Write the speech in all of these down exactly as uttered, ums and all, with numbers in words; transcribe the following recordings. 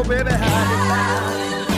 baby, how you find?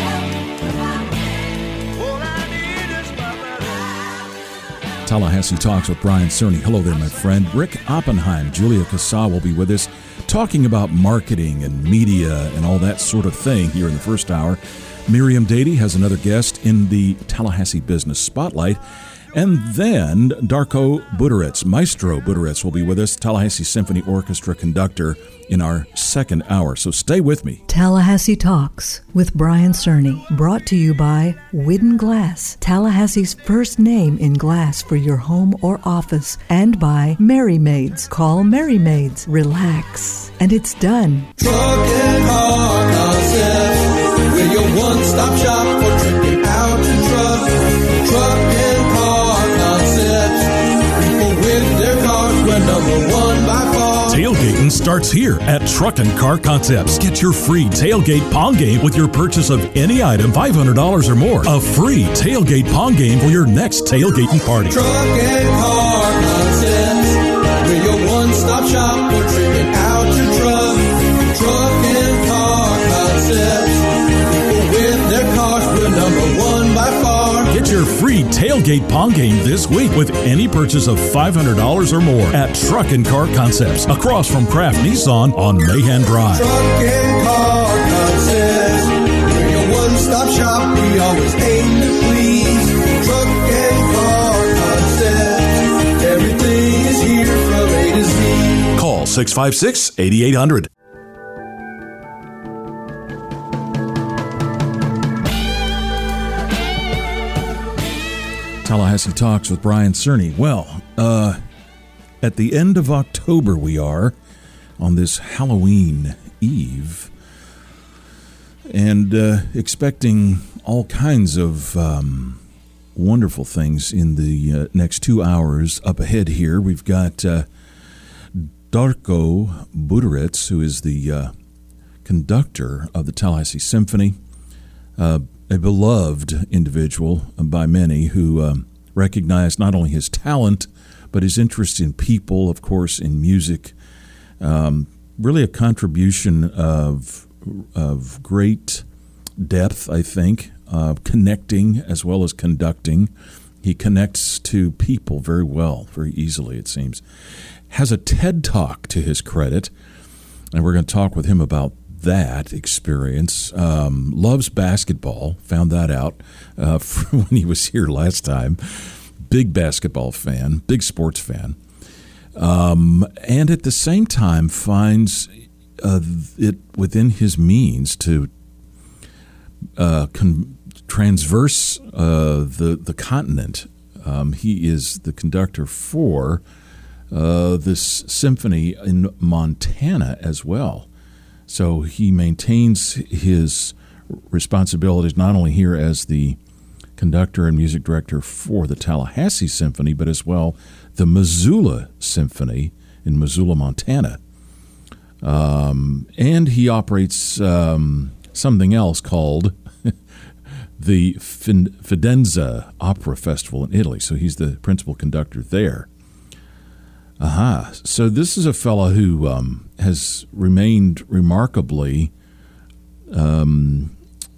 All I need is my brother. Tallahassee Talks with Brian Cerny. Hello there, my friend. Rick Oppenheim, Julia Casal will be with us talking about marketing and media and all that sort of thing here in the first hour. Miriam Dady has another guest in the Tallahassee Business Spotlight. And then Darko Buderitz, Maestro Buderitz, will be with us, Tallahassee Symphony Orchestra conductor, in our second hour. So stay with me. Tallahassee Talks with Brian Cerny, brought to you by Widden Glass, Tallahassee's first name in glass for your home or office, and by Merry Maids. Call Merry Maids. Relax. And it's done. Truck and Car Concepts, we're your one-stop shop for tripping out to truck. Truck and Car Concepts, people with their cars, we're number one by far. Tailgating starts here at Truck and Car Concepts. Get your free tailgate pong game with your purchase of any item five hundred dollars or more. A free tailgate pong game for your next tailgating party. Truck and Car Concepts, we're your one-stop shop for tripping out to truck. Truck and Car Concepts, people with their cars, we're number one by far. Get your free tailgate pong game this week with any purchase of five hundred dollars or more at Truck and Car Concepts, across from Kraft Nissan on Mahan Drive. Truck and Car Concepts, we're your one-stop shop, we always aim to please. Truck and Car Concepts, everything is here from A to Z. Call six five six, eight eight zero zero. Tallahassee Talks with Brian Cerny. Well, uh, at the end of October we are, on this Halloween Eve, and uh, expecting all kinds of um, wonderful things in the uh, next two hours up ahead here. We've got uh, Darko Buderitz, who is the uh, conductor of the Tallahassee Symphony, uh, a beloved individual by many who um, recognize not only his talent, but his interest in people, of course, in music. Um, really a contribution of of great depth, I think, uh, connecting as well as conducting. He connects to people very well, very easily, it seems. Has a TED Talk to his credit, and we're going to talk with him about that experience. Um, loves basketball, found that out uh, when he was here last time. Big basketball fan, big sports fan. Um, and at the same time finds uh, it within his means to uh, con- transverse uh, the, the continent. Um, he is the conductor for uh, this symphony in Montana as well. So he maintains his responsibilities not only here as the conductor and music director for the Tallahassee Symphony, but as well the Missoula Symphony in Missoula, Montana. Um, and he operates um, something else called the Fidenza Opera Festival in Italy. So he's the principal conductor there. Aha. So this is a fellow who um, has remained remarkably um,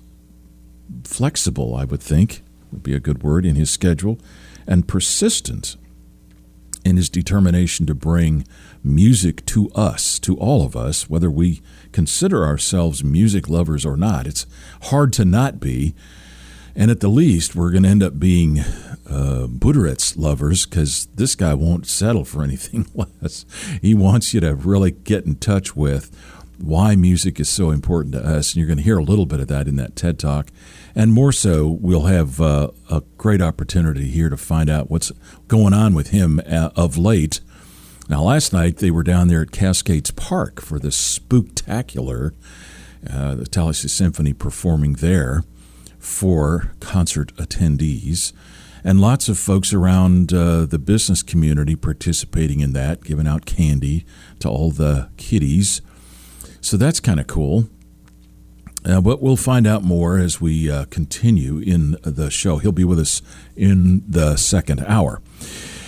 flexible, I would think, would be a good word, in his schedule, and persistent in his determination to bring music to us, to all of us, whether we consider ourselves music lovers or not. It's hard to not be. And at the least, we're going to end up being uh, Buderitz lovers, because this guy won't settle for anything less. He wants you to really get in touch with why music is so important to us. And you're going to hear a little bit of that in that TED Talk. And more so, we'll have uh, a great opportunity here to find out what's going on with him uh, of late. Now, last night, they were down there at Cascades Park for the Spooktacular, uh, the Tallahassee Symphony performing there for concert attendees, and lots of folks around uh, the business community participating in that, giving out candy to all the kiddies. So that's kind of cool. Uh, but we'll find out more as we uh, continue in the show. He'll be with us in the second hour.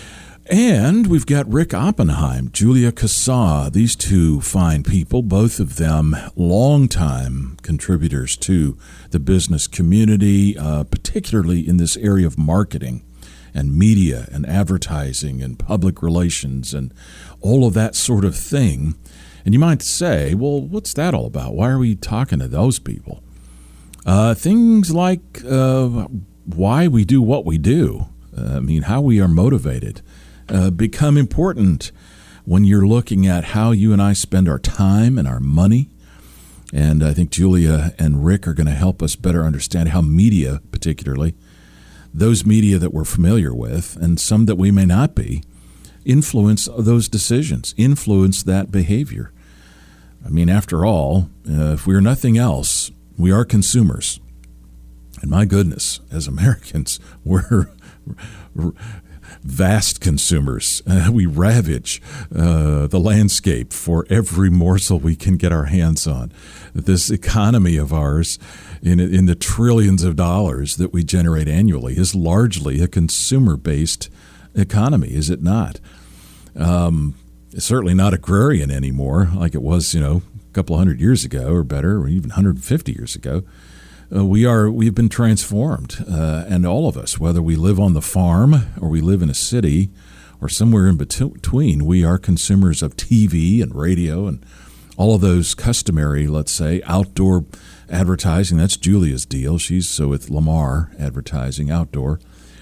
And we've got Rick Oppenheim, Julia Cassaw, these two fine people, both of them longtime contributors to the business community, uh, particularly in this area of marketing and media and advertising and public relations and all of that sort of thing. And you might say, well, what's that all about? Why are we talking to those people? Uh, things like uh, why we do what we do. Uh, I mean, how we are motivated. Uh, become important when you're looking at how you and I spend our time and our money. And I think Julia and Rick are going to help us better understand how media, particularly, those media that we're familiar with and some that we may not be, influence those decisions, influence that behavior. I mean, after all, uh, if we are nothing else, we are consumers. And my goodness, as Americans, we're vast consumers. Uh, we ravage uh, the landscape for every morsel we can get our hands on. This economy of ours, in, in the trillions of dollars that we generate annually, is largely a consumer-based economy, is it not? Um, it's certainly not agrarian anymore, like it was, you know, a couple of hundred years ago or better, or even one hundred fifty years ago. Uh, we are, we've been transformed, uh, and all of us, whether we live on the farm or we live in a city or somewhere in between, we are consumers of T V and radio and all of those customary, let's say, outdoor advertising. That's Julia's deal. She's so with Lamar Advertising, outdoor.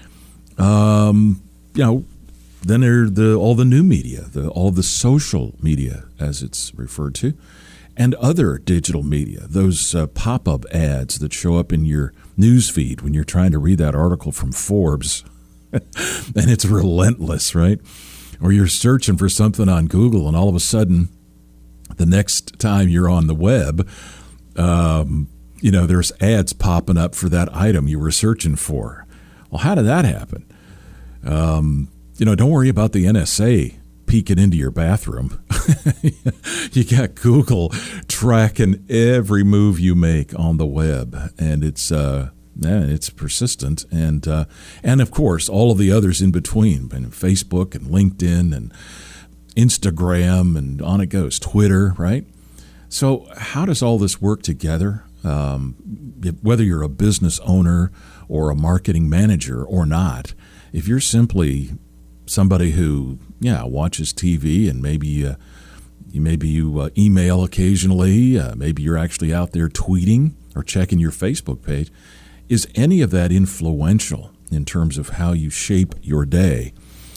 Um, you know, then there are the all the new media, the all the social media, as it's referred to. And other digital media, those uh, pop-up ads that show up in your news feed when you're trying to read that article from Forbes, and it's relentless, right? Or you're searching for something on Google, and all of a sudden, the next time you're on the web, um, you know, there's ads popping up for that item you were searching for. Well, how did that happen? Um, you know, don't worry about the N S A peeking into your bathroom. You got Google tracking every move you make on the web, and it's uh, yeah, it's persistent, and uh, and of course all of the others in between, and Facebook and LinkedIn and Instagram, and on it goes, Twitter, right? So how does all this work together? Um, whether you're a business owner or a marketing manager or not, if you're simply somebody who, yeah, watches T V and maybe uh, you maybe you uh, email occasionally, uh, maybe you're actually out there tweeting or checking your Facebook page, is any of that influential in terms of how you shape your day?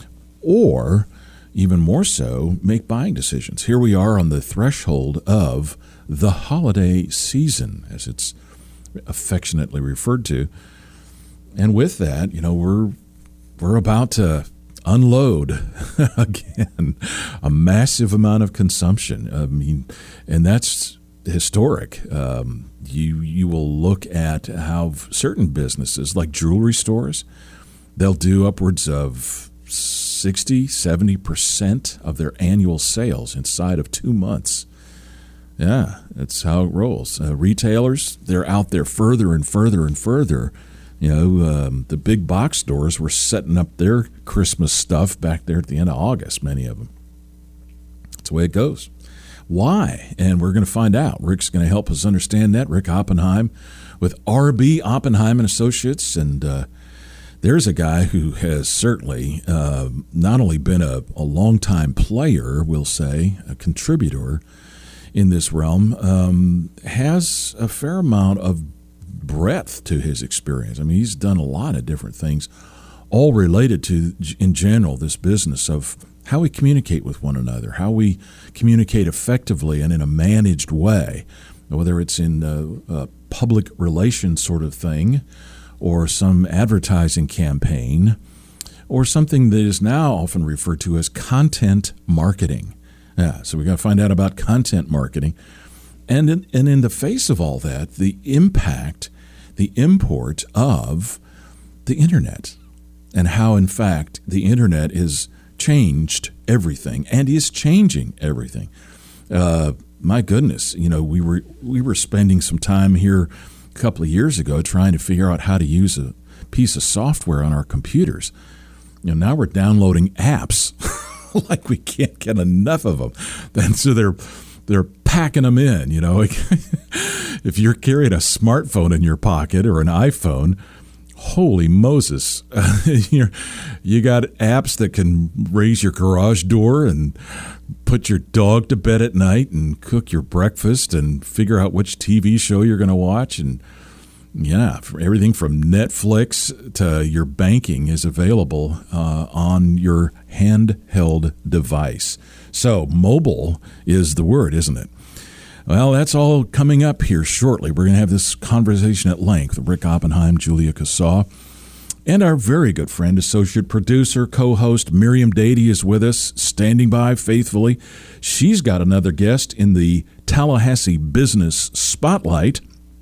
Or, even more so, make buying decisions. Here we are on the threshold of the holiday season, as it's affectionately referred to. And with that, you know, we're we're about to unload again a massive amount of consumption. I mean, and that's historic. Um, you you will look at how certain businesses, like jewelry stores, they'll do upwards of sixty, seventy percent of their annual sales inside of two months. Yeah, that's how it rolls. Uh, retailers, they're out there further and further and further. You know, um, the big box stores were setting up their Christmas stuff back there at the end of August, many of them. That's the way it goes. Why? And we're going to find out. Rick's going to help us understand that. Rick Oppenheim with R B Oppenheim and Associates. And uh, there's a guy who has certainly uh, not only been a, a longtime player, we'll say, a contributor in this realm, um, has a fair amount of breadth to his experience. I mean, he's done a lot of different things, all related to, in general, this business of how we communicate with one another, how we communicate effectively and in a managed way, whether it's in a, a public relations sort of thing or some advertising campaign or something that is now often referred to as content marketing. Yeah, so we got to find out about content marketing. And in, and in the face of all that, the impact, the import of the internet, and how, in fact, the internet has changed everything and is changing everything. Uh, my goodness, you know, we were we were spending some time here a couple of years ago trying to figure out how to use a piece of software on our computers. you know, now we're downloading apps like we can't get enough of them. And so they're they're packing them in. You know, if you're carrying a smartphone in your pocket or an iPhone, holy Moses, you're, you got apps that can raise your garage door and put your dog to bed at night and cook your breakfast and figure out which T V show you're going to watch. And yeah, everything from Netflix to your banking is available uh, on your handheld device. So mobile is the word, isn't it? Well, that's all coming up here shortly. We're going to have this conversation at length with Rick Oppenheim, Julia Cassaw, and our very good friend, associate producer, co-host Miriam Dady is with us, standing by faithfully. She's got another guest in the Tallahassee Business Spotlight.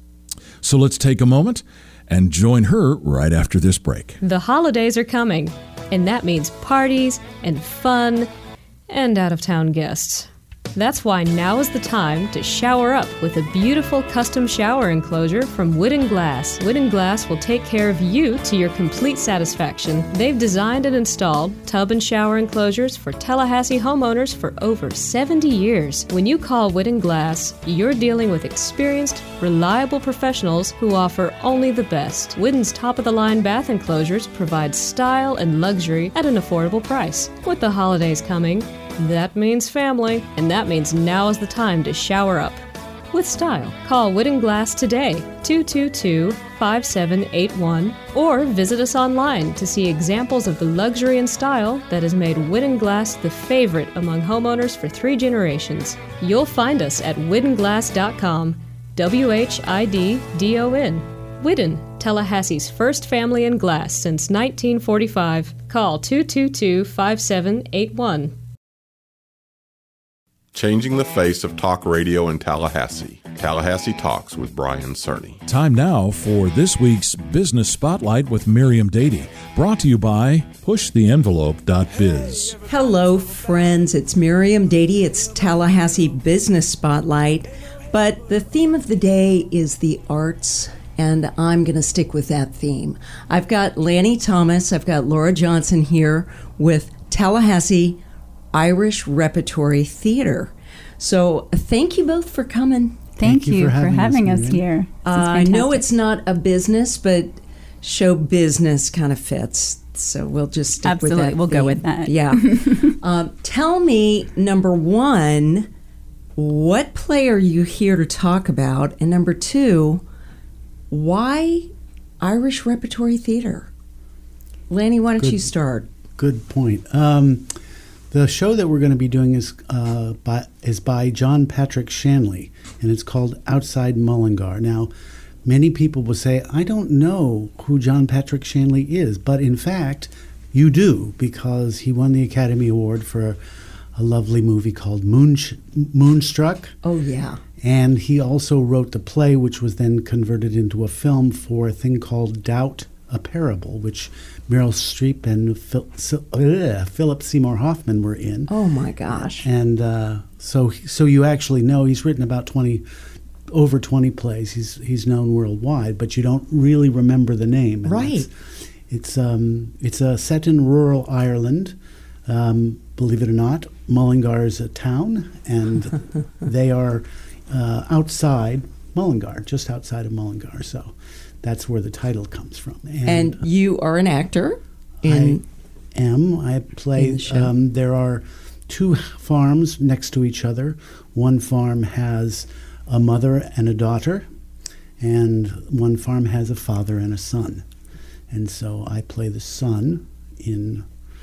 So let's take a moment and join her right after this break. The holidays are coming, and that means parties and fun and out-of-town guests. That's why now is the time to shower up with a beautiful custom shower enclosure from Widden Glass. Widden Glass will take care of you to your complete satisfaction. They've designed and installed tub and shower enclosures for Tallahassee homeowners for over seventy years. When you call Widden Glass, you're dealing with experienced, reliable professionals who offer only the best. Widden's top-of-the-line bath enclosures provide style and luxury at an affordable price. With the holidays coming, that means family, and that means now is the time to shower up with style. Call Widden Glass today, two two two, five seven eight one, or visit us online to see examples of the luxury and style that has made Widden Glass the favorite among homeowners for three generations. You'll find us at widden glass dot com, W H I D D O N. Widden, Tallahassee's first family in glass since nineteen forty-five. Call two two two, five seven eight one. Changing the face of talk radio in Tallahassee. Tallahassee Talks with Brian Cerny. Time now for this week's Business Spotlight with Miriam Dady, brought to you by push the envelope dot biz. Hello, friends. It's Miriam Dady. It's Tallahassee Business Spotlight. But the theme of the day is the arts, and I'm going to stick with that theme. I've got Lanny Thomas. I've got Laura Johnson here with Tallahassee Irish Repertory Theater. So thank you both for coming. Thank, Thank you, you for having, for having us, us here. Uh, I know it's not a business, but show business kind of fits. So we'll just stick Absolutely. with that. We'll theme. go with that. Yeah. um, tell me, number one, what play are you here to talk about? And number two, why Irish Repertory Theater? Lanny, why don't Good. you start? Good point. Um, the show that we're going to be doing is uh, by is by John Patrick Shanley, and it's called Outside Mullingar. Now, many people will say, I don't know who John Patrick Shanley is, but in fact, you do, because he won the Academy Award for a lovely movie called Moonsh- Moonstruck. Oh, yeah. And he also wrote the play, which was then converted into a film for a thing called Doubt, a Parable, which Meryl Streep and Phil, uh, Philip Seymour Hoffman were in. Oh, my gosh. And uh, so so you actually know he's written about twenty, over twenty plays. He's he's known worldwide, but you don't really remember the name. And right. It's it's, um, it's a set in rural Ireland. Um, believe it or not, Mullingar is a town, and they are uh, outside Mullingar, just outside of Mullingar. So that's where the title comes from. And, and you are an actor in I am. I play. In the show. Um, there are two farms next to each other. One farm has a mother and a daughter, and one farm has a father and a son. And so I play the son in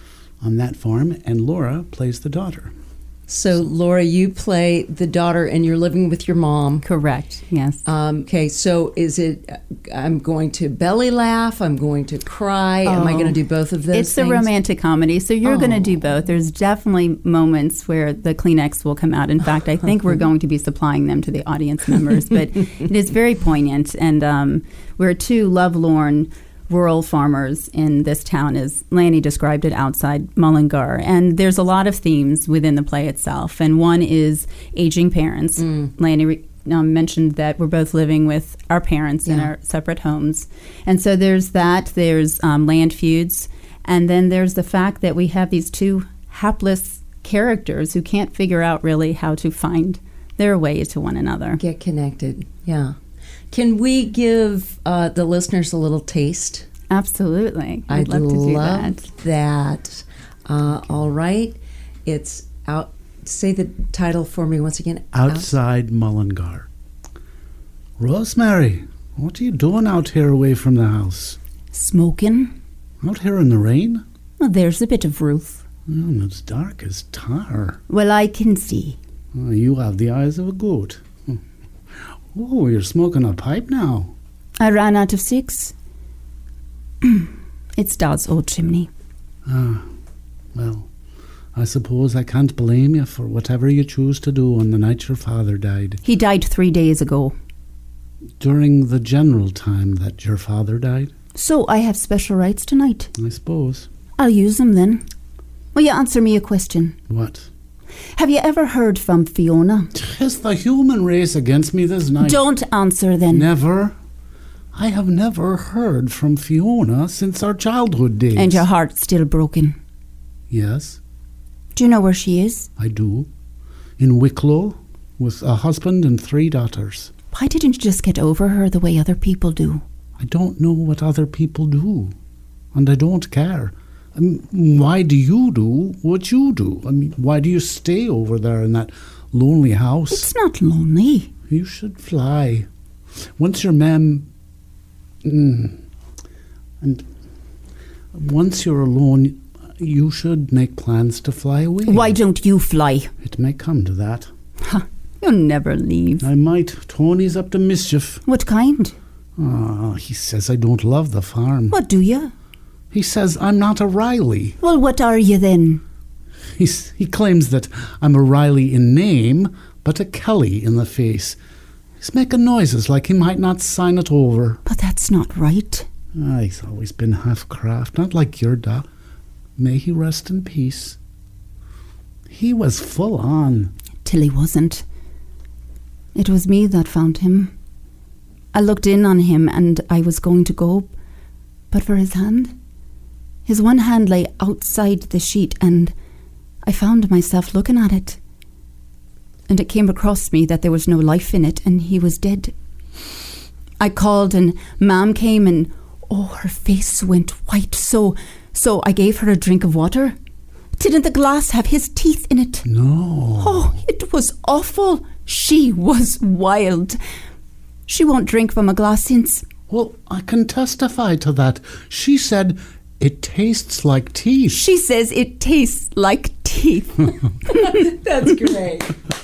on that farm, and Laura plays the daughter. So, Laura, you play the daughter, and you're living with your mom. Correct, yes. Um, okay, so is it, I'm going to belly laugh, I'm going to cry, oh, am I going to do both of those It's things? a romantic comedy, so you're oh. going to do both. There's definitely moments where the Kleenex will come out. In fact, I think we're going to be supplying them to the audience members, but it is very poignant, and um, we're two lovelorn rural farmers in this town, as Lanny described it, outside Mullingar. And there's a lot of themes within the play itself. And one is aging parents. Mm. Lanny re- um, mentioned that we're both living with our parents yeah. in our separate homes. And so there's that. There's um, land feuds. And then there's the fact that we have these two hapless characters who can't figure out really how to find their way to one another. Get connected, yeah. Can we give uh, the listeners a little taste? Absolutely. I'd, I'd love to do love that. that. Uh, all right. It's out. Say the title for me once again. Outside Mullingar. Rosemary, what are you doing out here away from the house? Smoking. Out here in the rain? Well, there's a bit of roof. Mm, it's dark as tar. Well, I can see. Oh, you have the eyes of a goat. Oh, you're smoking a pipe now. I ran out of six. It's Dad's old chimney. Ah, well, I suppose I can't blame you for whatever you choose to do on the night your father died. He died three days ago. During the general time that your father died? So I have special rights tonight. I suppose. I'll use them then. Will you answer me a question? What? Have you ever heard from Fiona? Is the human race against me this night? Don't answer then. Never. I have never heard from Fiona since our childhood days. And your heart's still broken. Yes. Do you know where she is? I do. In Wicklow, with a husband and three daughters. Why didn't you just get over her the way other people do? I don't know what other people do. And I don't care. I mean, why do you do what you do? I mean, why do you stay over there in that lonely house? It's not lonely. You should fly. Once your mem... Mm, and once you're alone, you should make plans to fly away. Why don't you fly? It may come to that. Ha, you'll never leave. I might. Tony's up to mischief. What kind? Ah, he says I don't love the farm. What do you? He says I'm not a Riley. Well, what are you then? He's, he claims that I'm a Riley in name, but a Kelly in the face. He's making noises like he might not sign it over. But that's not right. Ah, he's always been half-craft, not like your da. May he rest in peace. He was full on. Till he wasn't. It was me that found him. I looked in on him and I was going to go, but for his hand... His one hand lay outside the sheet, and I found myself looking at it. And it came across me that there was no life in it, and he was dead. I called, and Ma'am came, and oh, her face went white. So, so I gave her a drink of water. Didn't the glass have his teeth in it? No. Oh, it was awful. She was wild. She won't drink from a glass since. Well, I can testify to that. She said... It tastes like teeth. She says it tastes like teeth. That's great.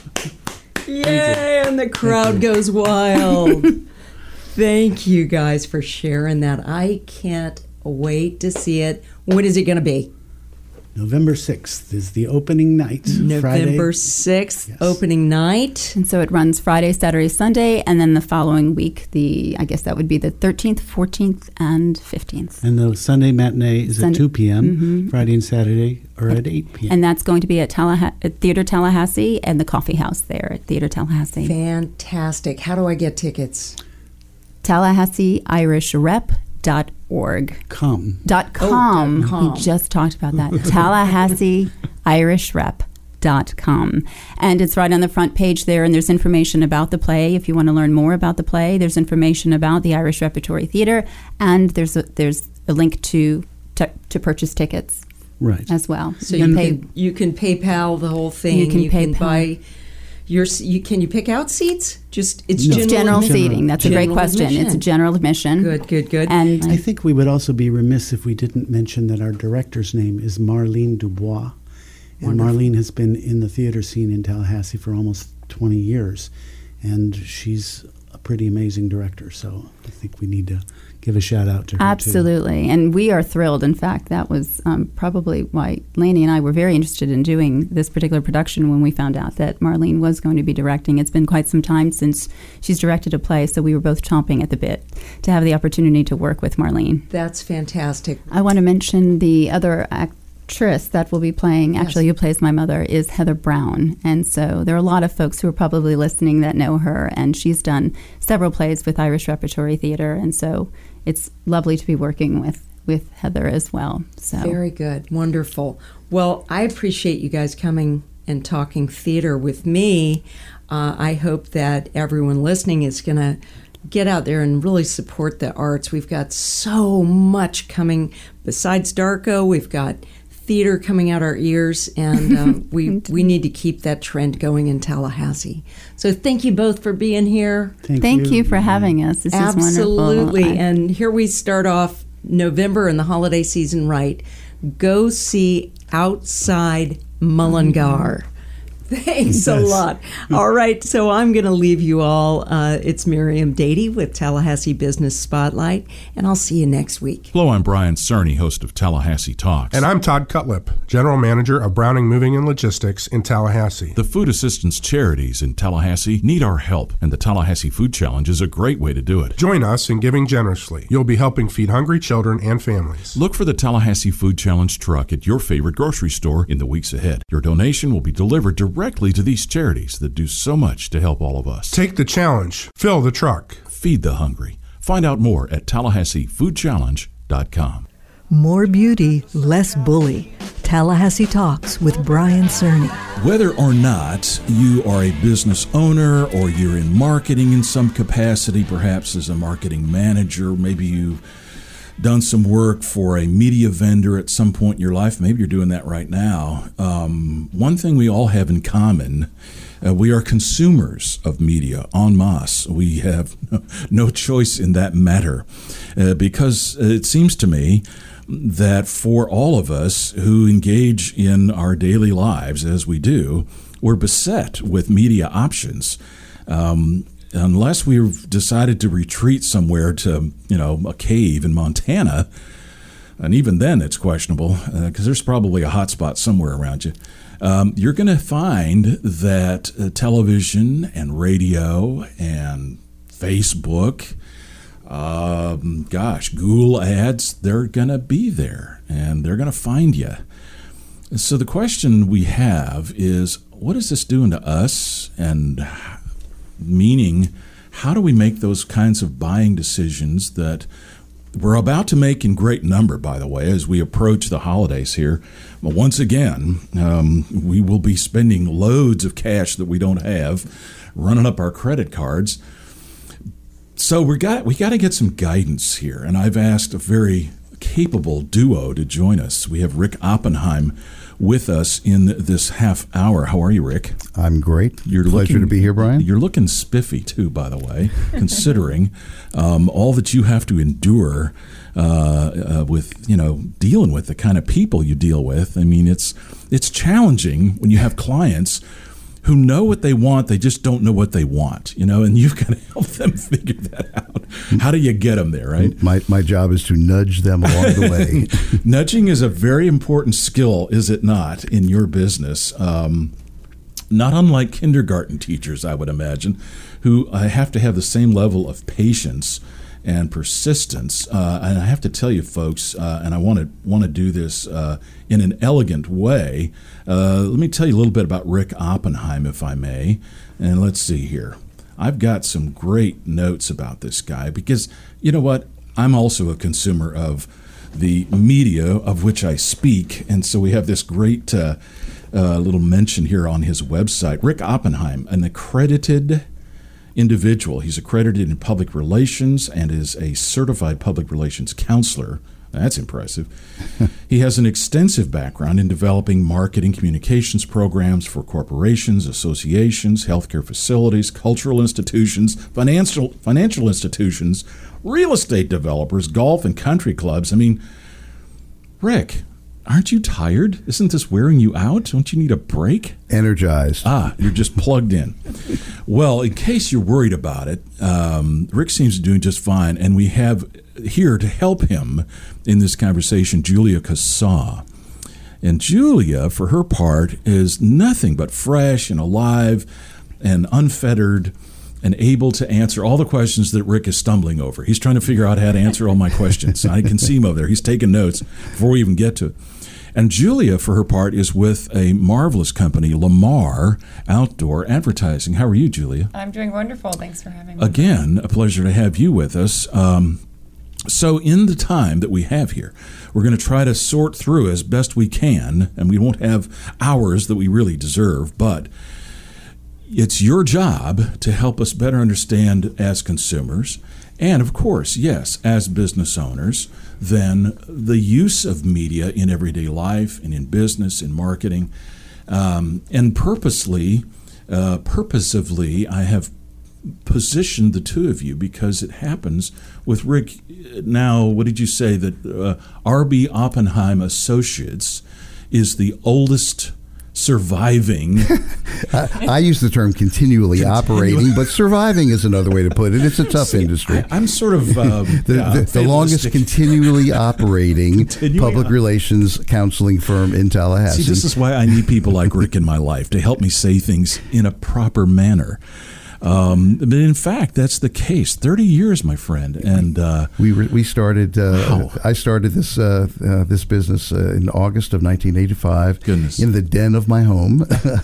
Yay, and the crowd goes wild. Thank you guys for sharing that. I can't wait to see it. When is it going to be? November sixth is the opening night. November sixth, yes. Opening night. And so it runs Friday, Saturday, Sunday, and then the following week, the I guess that would be the thirteenth, fourteenth, and fifteenth. And the Sunday matinee is Sunday, at two p.m., mm-hmm. Friday and Saturday are at eight p.m. And that's going to be at, Tallaha- at Theater Tallahassee and the Coffee House there at Theater Tallahassee. Fantastic. How do I get tickets? Tallahassee Irish Rep dot org. Com. Dot com. Oh, dot com. We just talked about that. Tallahassee Irish Rep dot com. And it's right on the front page there, and there's information about the play. If you want to learn more about the play, there's information about the Irish Repertory Theater, and there's a, there's a link to, to to purchase tickets. Right. As well. So you, pay, you can PayPal the whole thing. You can, you can buy... Your, you, can you pick out seats? Just it's no. general, general admission. seating. That's general a great question. Admission. It's a general admission. Good, good, good. And I think we would also be remiss if we didn't mention that our director's name is Marlene Dubois. And Wonderful. Marlene has been in the theater scene in Tallahassee for almost twenty years. And she's a pretty amazing director. So I think we need to give a shout out to her. Absolutely. Too. And we are thrilled. In fact, that was um, probably why Laney and I were very interested in doing this particular production when we found out that Marlene was going to be directing. It's been quite some time since she's directed a play, so we were both chomping at the bit to have the opportunity to work with Marlene. That's fantastic. I want to mention the other actress that will be playing, yes. actually who plays my mother, is Heather Brown. And so there are a lot of folks who are probably listening that know her, and she's done several plays with Irish Repertory Theater, and so it's lovely to be working with, with Heather as well. So very good. Wonderful. Well, I appreciate you guys coming and talking theater with me. Uh, I hope that everyone listening is going to get out there and really support the arts. We've got so much coming. Besides Darko, we've got theater coming out our ears, and um, we we need to keep that trend going in Tallahassee. So thank you both for being here. Thank, thank you. you for having us. This Absolutely. is wonderful. Absolutely. And here we start off November and the holiday season right. Go see Outside Mullingar. Thanks a lot. All right, so I'm going to leave you all. Uh, it's Miriam Dady with Tallahassee Business Spotlight, and I'll see you next week. Hello, I'm Brian Cerny, host of Tallahassee Talks. And I'm Todd Cutlip, General Manager of Browning Moving and Logistics in Tallahassee. The food assistance charities in Tallahassee need our help, and the Tallahassee Food Challenge is a great way to do it. Join us in giving generously. You'll be helping feed hungry children and families. Look for the Tallahassee Food Challenge truck at your favorite grocery store in the weeks ahead. Your donation will be delivered directly directly to these charities that do so much to help all of us. Take the challenge. Fill the truck. Feed the hungry. Find out more at tallahassee food challenge dot com. More beauty, less bully. Tallahassee Talks with Brian Cerny. Whether or not you are a business owner or you're in marketing in some capacity, perhaps as a marketing manager, maybe you done some work for a media vendor at some point in your life. Maybe you're doing that right now. Um, one thing we all have in common, uh, we are consumers of media en masse. We have no, no choice in that matter uh, because it seems to me that for all of us who engage in our daily lives as we do, we're beset with media options. Um, Unless we've decided to retreat somewhere to, you know, a cave in Montana, and even then it's questionable because uh, there's probably a hot spot somewhere around you, um, you're going to find that uh, television and radio and Facebook, um, gosh, Google ads, they're going to be there and they're going to find you. So the question we have is, what is this doing to us, and meaning, how do we make those kinds of buying decisions that we're about to make in great number, by the way, as we approach the holidays here? Well, once again, um, we will be spending loads of cash that we don't have, running up our credit cards. So we got we got to get some guidance here, and I've asked a very capable duo to join us. We have Rick Oppenheim with us in this half hour. How are you, Rick? I'm great. You're Pleasure looking, to be here, Brian. You're looking spiffy, too, by the way, considering um, all that you have to endure uh, uh, with, you know, dealing with the kind of people you deal with. I mean, it's it's challenging when you have clients who know what they want, they just don't know what they want, you know, and you've got to help them figure that out. How do you get them there, right? My my job is to nudge them along the way. Nudging is a very important skill, is it not, in your business? Um, not unlike kindergarten teachers, I would imagine, who uh, have to have the same level of patience and persistence. Uh, and I have to tell you, folks, uh, and I want to want to do this uh, in an elegant way. Uh, let me tell you a little bit about Rick Oppenheim, if I may. And let's see here. I've got some great notes about this guy because, you know what? I'm also a consumer of the media of which I speak. And so we have this great uh, uh, little mention here on his website. Rick Oppenheim, an accredited individual. He's accredited in public relations and is a certified public relations counselor. That's impressive. He has an extensive background in developing marketing communications programs for corporations, associations, healthcare facilities, cultural institutions, financial financial institutions, real estate developers, golf and country clubs. I mean, Rick, aren't you tired? Isn't this wearing you out? Don't you need a break? Energized. Ah, you're just plugged in. Well, in case you're worried about it, um, Rick seems to be doing just fine, and we have here to help him in this conversation Julia Cassaw. And Julia, for her part, is nothing but fresh and alive and unfettered and able to answer all the questions that Rick is stumbling over. He's trying to figure out how to answer all my questions. I can see him over there. He's taking notes before we even get to it. And Julia, for her part, is with a marvelous company, Lamar Outdoor Advertising. How are you, Julia? I'm doing wonderful. Thanks for having me. Again, a pleasure to have you with us. Um, So in the time that we have here, we're going to try to sort through as best we can, and we won't have hours that we really deserve, but it's your job to help us better understand as consumers, and of course, yes, as business owners, then the use of media in everyday life and in business, in marketing, um, and purposely, uh, purposively, I have positioned the two of you because it happens with Rick. Now, what did you say that uh, R B Oppenheim Associates is the oldest surviving? I, I use the term continually Continu- operating, but surviving is another way to put it. It's a tough See, industry. I, I'm sort of um, the, yeah, the, the longest fatalistic. continually operating Continuing public on. relations counseling firm in Tallahassee. See, this is why I need people like Rick in my life to help me say things in a proper manner. Um, but in fact, that's the case. Thirty years, my friend, and uh, we re- we started. Uh, wow. I started this uh, uh, this business uh, in August of nineteen eighty-five. Goodness. In the den of my home.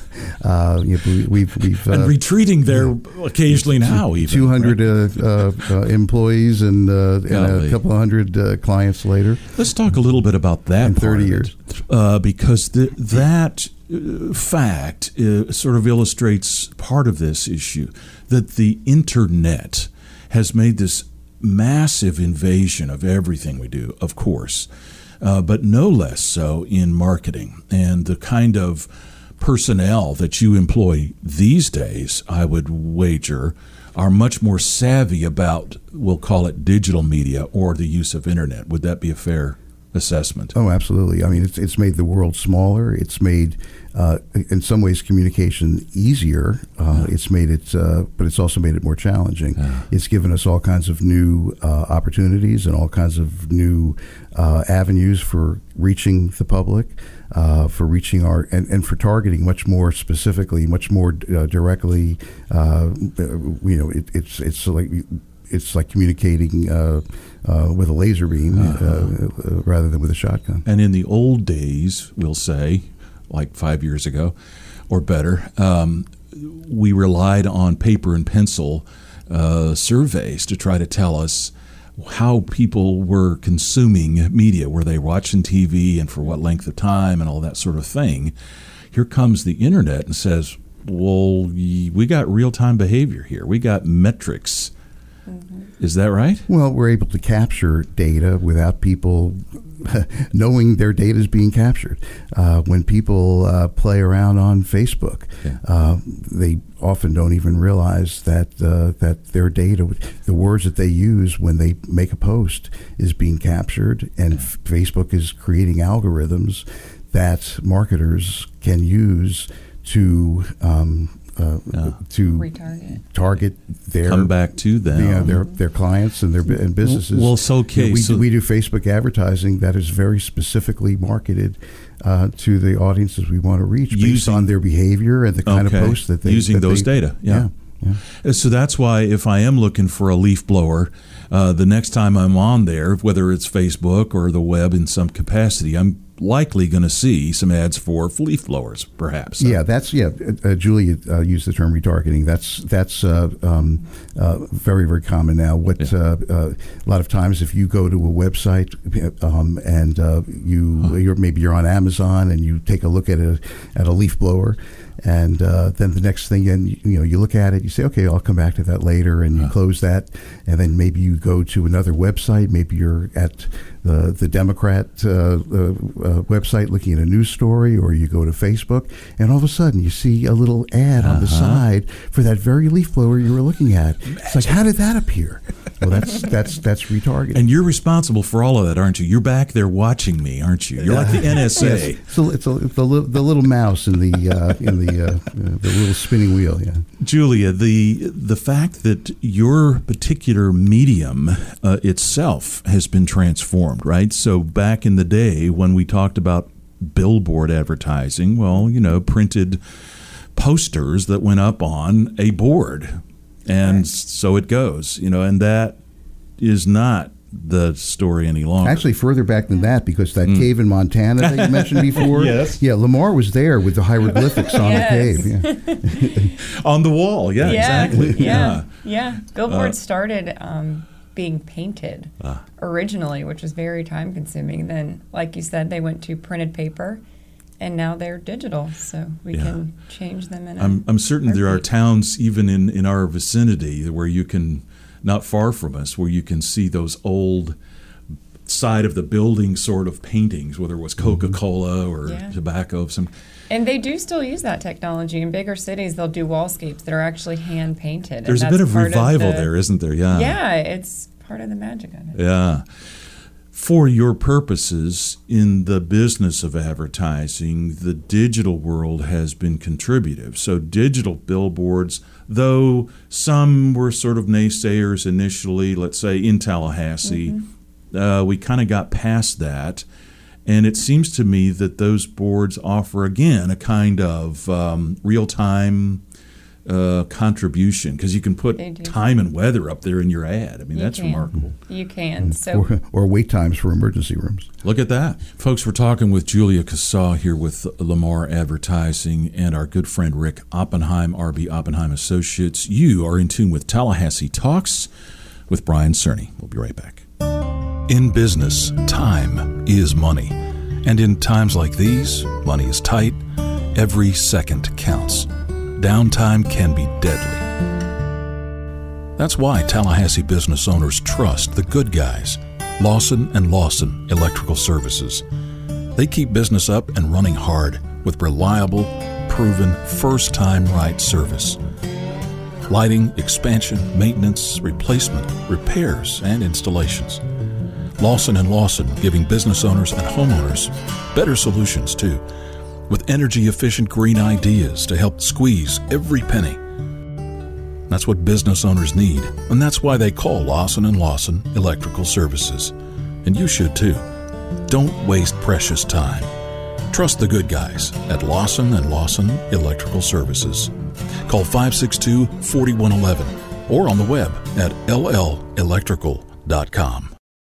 uh, you know, we, we've we've uh, and retreating there occasionally now, even two hundred right? uh, uh, uh, employees and, uh, and Golly. a couple of hundred uh, clients later. Let's talk a little bit about that. In part thirty of years, it, uh, because the, that uh, fact uh, sort of illustrates part of this issue, that the internet has made this massive invasion of everything we do, of course, uh, but no less so in marketing. And the kind of personnel that you employ these days, I would wager, are much more savvy about, we'll call it digital media or the use of internet. Would that be a fair assessment? Oh, absolutely. I mean, it's it's made the world smaller. It's made, uh, in some ways, communication easier. Uh, Yeah. It's made it, uh, but it's also made it more challenging. Yeah. It's given us all kinds of new uh, opportunities and all kinds of new uh, avenues for reaching the public, uh, for reaching our and, and for targeting much more specifically, much more uh, directly. Uh, you know, it, it's it's like. It's like communicating uh, uh, with a laser beam uh-huh. uh, rather than with a shotgun. And in the old days, we'll say, like five years ago or better, um, we relied on paper and pencil uh, surveys to try to tell us how people were consuming media. Were they watching T V and for what length of time and all that sort of thing? Here comes the internet and says, well, we got real-time behavior here. We got metrics. Mm-hmm. Is that right? Well, we're able to capture data without people knowing their data is being captured. Uh, when people uh, play around on Facebook, yeah. uh, they often don't even realize that uh, that their data, the words that they use when they make a post, is being captured, and f- Facebook is creating algorithms that marketers can use to um, Uh, yeah. to retarget, target their come back to them, you know, their their clients and their and businesses. Well, so okay, you know, we so do, we do Facebook advertising that is very specifically marketed uh, to the audiences we want to reach based using, on their behavior and the kind okay, of posts that they using that those they, data. Yeah. yeah, yeah. So that's why if I am looking for a leaf blower, uh, the next time I'm on there, whether it's Facebook or the web in some capacity, I'm likely going to see some ads for leaf blowers, perhaps. Yeah, that's yeah. Uh, Julia uh, used the term retargeting. That's that's uh, um, uh, very very common now. What yeah. uh, uh, a lot of times, if you go to a website um, and uh, you huh. you're, maybe you're on Amazon and you take a look at a at a leaf blower. And uh, then the next thing, and you know, you look at it, you say, okay, I'll come back to that later, and you huh. close that, and then maybe you go to another website. Maybe you're at the the Democrat uh, uh, website looking at a news story, or you go to Facebook, and all of a sudden you see a little ad uh-huh. on the side for that very leaf blower you were looking at. It's like, how did that appear? Well, that's that's that's retargeting. And you're responsible for all of that, aren't you? You're back there watching me, aren't you? You're like the N S A. Yes. So it's, a, it's a, the little mouse in the uh, in the uh, the little spinning wheel. Yeah, Julia, the the fact that your particular medium uh, itself has been transformed, right? So back in the day when we talked about billboard advertising, well, you know, printed posters that went up on a board. And right. so it goes, you know, and that is not the story any longer. Actually, further back than that, because that mm. cave in Montana that you mentioned before, yes. yeah, Lamar was there with the hieroglyphics on yes. the cave. Yeah. On the wall, yeah, yeah. exactly. Yeah, yeah. yeah. Billboards uh, started um, being painted Ah. originally, which was very time consuming. Then, like you said, they went to printed paper, and now they're digital, so we Yeah. can change them in a I'm, I'm certain there are heartbeat. towns even in, in our vicinity where you can, not far from us, where you can see those old side of the building sort of paintings, whether it was Coca-Cola or Yeah. tobacco of some. And they do still use that technology. In bigger cities, they'll do wallscapes that are actually hand painted. There's a bit of revival there, isn't there? Yeah. Yeah, it's part of the magic of it. Yeah. For your purposes in the business of advertising, the digital world has been contributive. So digital billboards, though some were sort of naysayers initially, let's say in Tallahassee, Mm-hmm. uh, we kind of got past that. And it seems to me that those boards offer, again, a kind of um, real-time uh, contribution, because you can put They do. time and weather up there in your ad. I mean, You that's can. remarkable. You can. So or, or wait times for emergency rooms. Look at that. Folks, we're talking with Julia Cassaw here with Lamar Advertising and our good friend Rick Oppenheim, R B Oppenheim Associates. You are in tune with Tallahassee Talks with Brian Cerny. We'll be right back. In business, time is money. And in times like these, money is tight. Every second counts. Downtime can be deadly. That's why Tallahassee business owners trust the good guys, Lawson and Lawson Electrical Services. They keep business up and running hard with reliable, proven, first-time right service. Lighting, expansion, maintenance, replacement, repairs, and installations. Lawson and Lawson giving business owners and homeowners better solutions too, with energy-efficient green ideas to help squeeze every penny. That's what business owners need, and that's why they call Lawson and Lawson Electrical Services. And you should too. Don't waste precious time. Trust the good guys at Lawson and Lawson Electrical Services. Call five six two, four one one one or on the web at l l electrical dot com.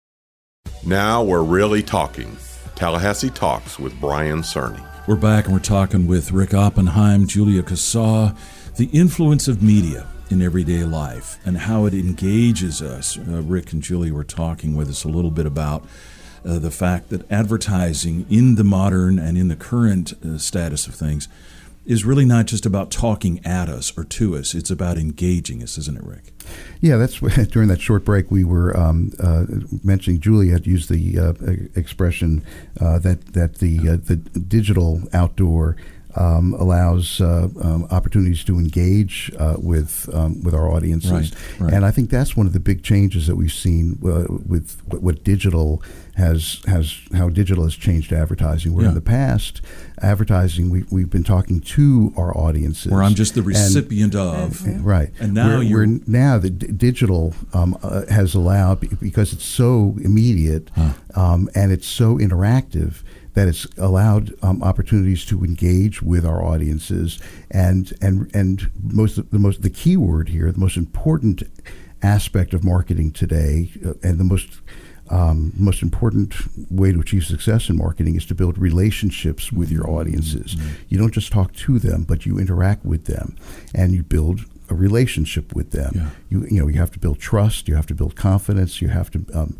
Now we're really talking. Tallahassee Talks with Brian Cerny. We're back and we're talking with Rick Oppenheim, Julia Cassaw, the influence of media in everyday life and how it engages us. Uh, Rick and Julia were talking with us a little bit about uh, the fact that advertising in the modern and in the current uh, status of things is really not just about talking at us or to us. It's about engaging us, isn't it, Rick? Yeah, that's during that short break we were um, uh, mentioning. Julie had used the uh, expression uh, that that the uh, the digital outdoor um, allows uh, um, opportunities to engage uh, with um, with our audiences, Right, right. and I think that's one of the big changes that we've seen uh, with what, what digital has has how digital has changed advertising. Where Yeah. in the past, advertising we we've been talking to our audiences, Where I'm just the and- recipient of. Right. And now Where- you're- where now the d- digital um, uh, has allowed, be- because it's so immediate um, and it's so interactive, that it's allowed um, opportunities to engage with our audiences. And and and most of the most the key word here, the most important aspect of marketing today, uh, and the most Um, most important way to achieve success in marketing is to build relationships with your audiences. You don't just talk to them, but you interact with them, and you build a relationship with them. Yeah. You you know you have to build trust. You have to build confidence. You have to um,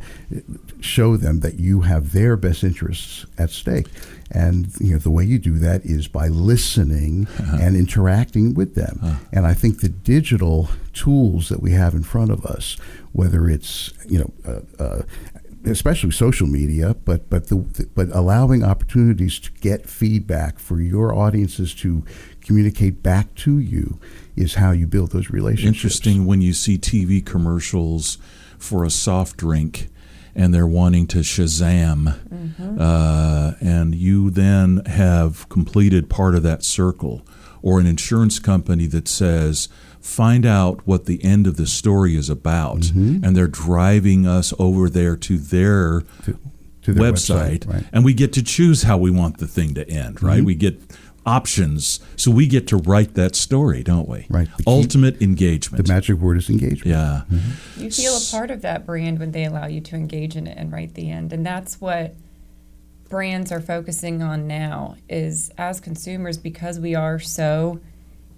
show them that you have their best interests at stake. And you know the way you do that is by listening Uh-huh. and interacting with them. Uh. And I think the digital tools that we have in front of us, whether it's you know uh, uh, especially social media, but but the, the but allowing opportunities to get feedback for your audiences to communicate back to you is how you build those relationships. Interesting when you see T V commercials for a soft drink and they're wanting to Shazam, uh, and you then have completed part of that circle, or an insurance company that says, find out what the end of the story is about, Mhm. and they're driving us over there to their, To- to their website, website, right. and we get to choose how we want the thing to end, right? Mhm. We get options, so we get to write that story, don't we? Right. The key- Ultimate engagement. The magic word is engagement. Yeah. You feel a part of that brand when they allow you to engage in it and write the end. And that's what brands are focusing on now is as consumers, because we are so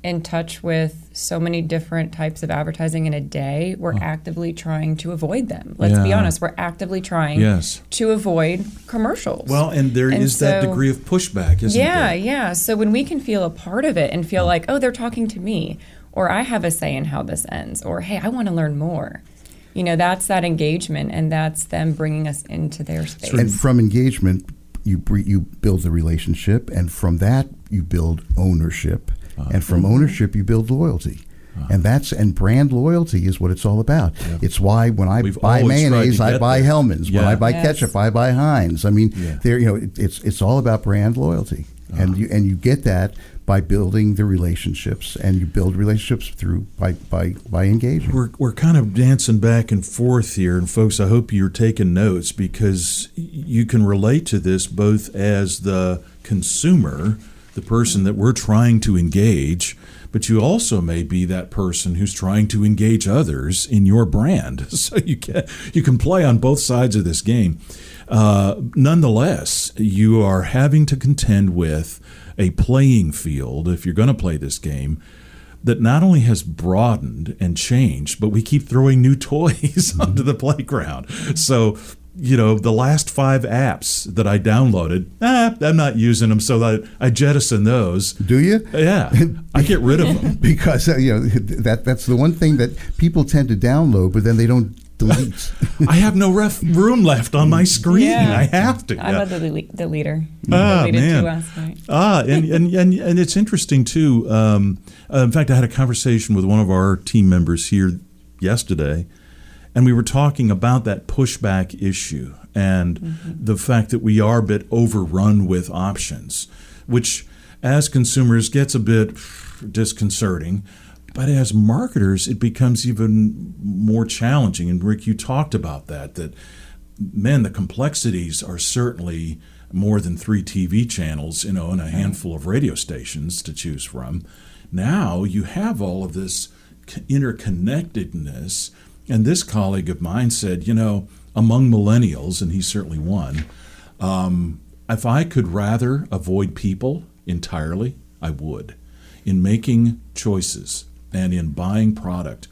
in touch with so many different types of advertising in a day, we're oh. actively trying to avoid them. Let's yeah. be honest, we're actively trying yes. to avoid commercials. Well, and there and is so, that degree of pushback, isn't yeah, there? Yeah, yeah. So when we can feel a part of it and feel oh. like, oh, they're talking to me, or I have a say in how this ends, or hey, I want to learn more. You know, that's that engagement, and that's them bringing us into their space. And from engagement, you you build the relationship, and from that, you build ownership. Uh, and from mm-hmm. ownership, you build loyalty, uh, and that's and brand loyalty is what it's all about. Yep. It's why when I We've buy mayonnaise, I buy there. Hellman's. Yeah. When I buy yes. ketchup, I buy Heinz. I mean, yeah. there you know, it, it's it's all about brand loyalty, uh, and you and you get that by building the relationships, and you build relationships through by by by engaging. We're we're kind of dancing back and forth here, and folks, I hope you're taking notes because you can relate to this both as the consumer, the person that we're trying to engage, but you also may be that person who's trying to engage others in your brand. So you can you can play on both sides of this game. Uh, nonetheless, you are having to contend with a playing field, if you're going to play this game, that not only has broadened and changed, but we keep throwing new toys onto the playground. So you know, the last five apps that I downloaded, ah, I'm not using them, so I, I jettison those. Do you? Yeah, I get rid of them. Because, uh, you know, that that's the one thing that people tend to download, but then they don't delete. I have no ref- room left on my screen. Yeah. I have to. I'm yeah. a delete- deleter. Ah, Deleted man. two last night. Ah, and, and, and, and it's interesting, too. Um, uh, in fact, I had a conversation with one of our team members here yesterday, and we were talking about that pushback issue and mm-hmm. the fact that we are a bit overrun with options, which as consumers gets a bit disconcerting. But as marketers, it becomes even more challenging. And Rick, you talked about that, that, man, the complexities are certainly more than three T V channels, you know, and a handful of radio stations to choose from. Now you have all of this interconnectedness. And this colleague of mine said, you know, among millennials, and he's certainly one, um, if I could rather avoid people entirely, I would. In making choices and in buying product,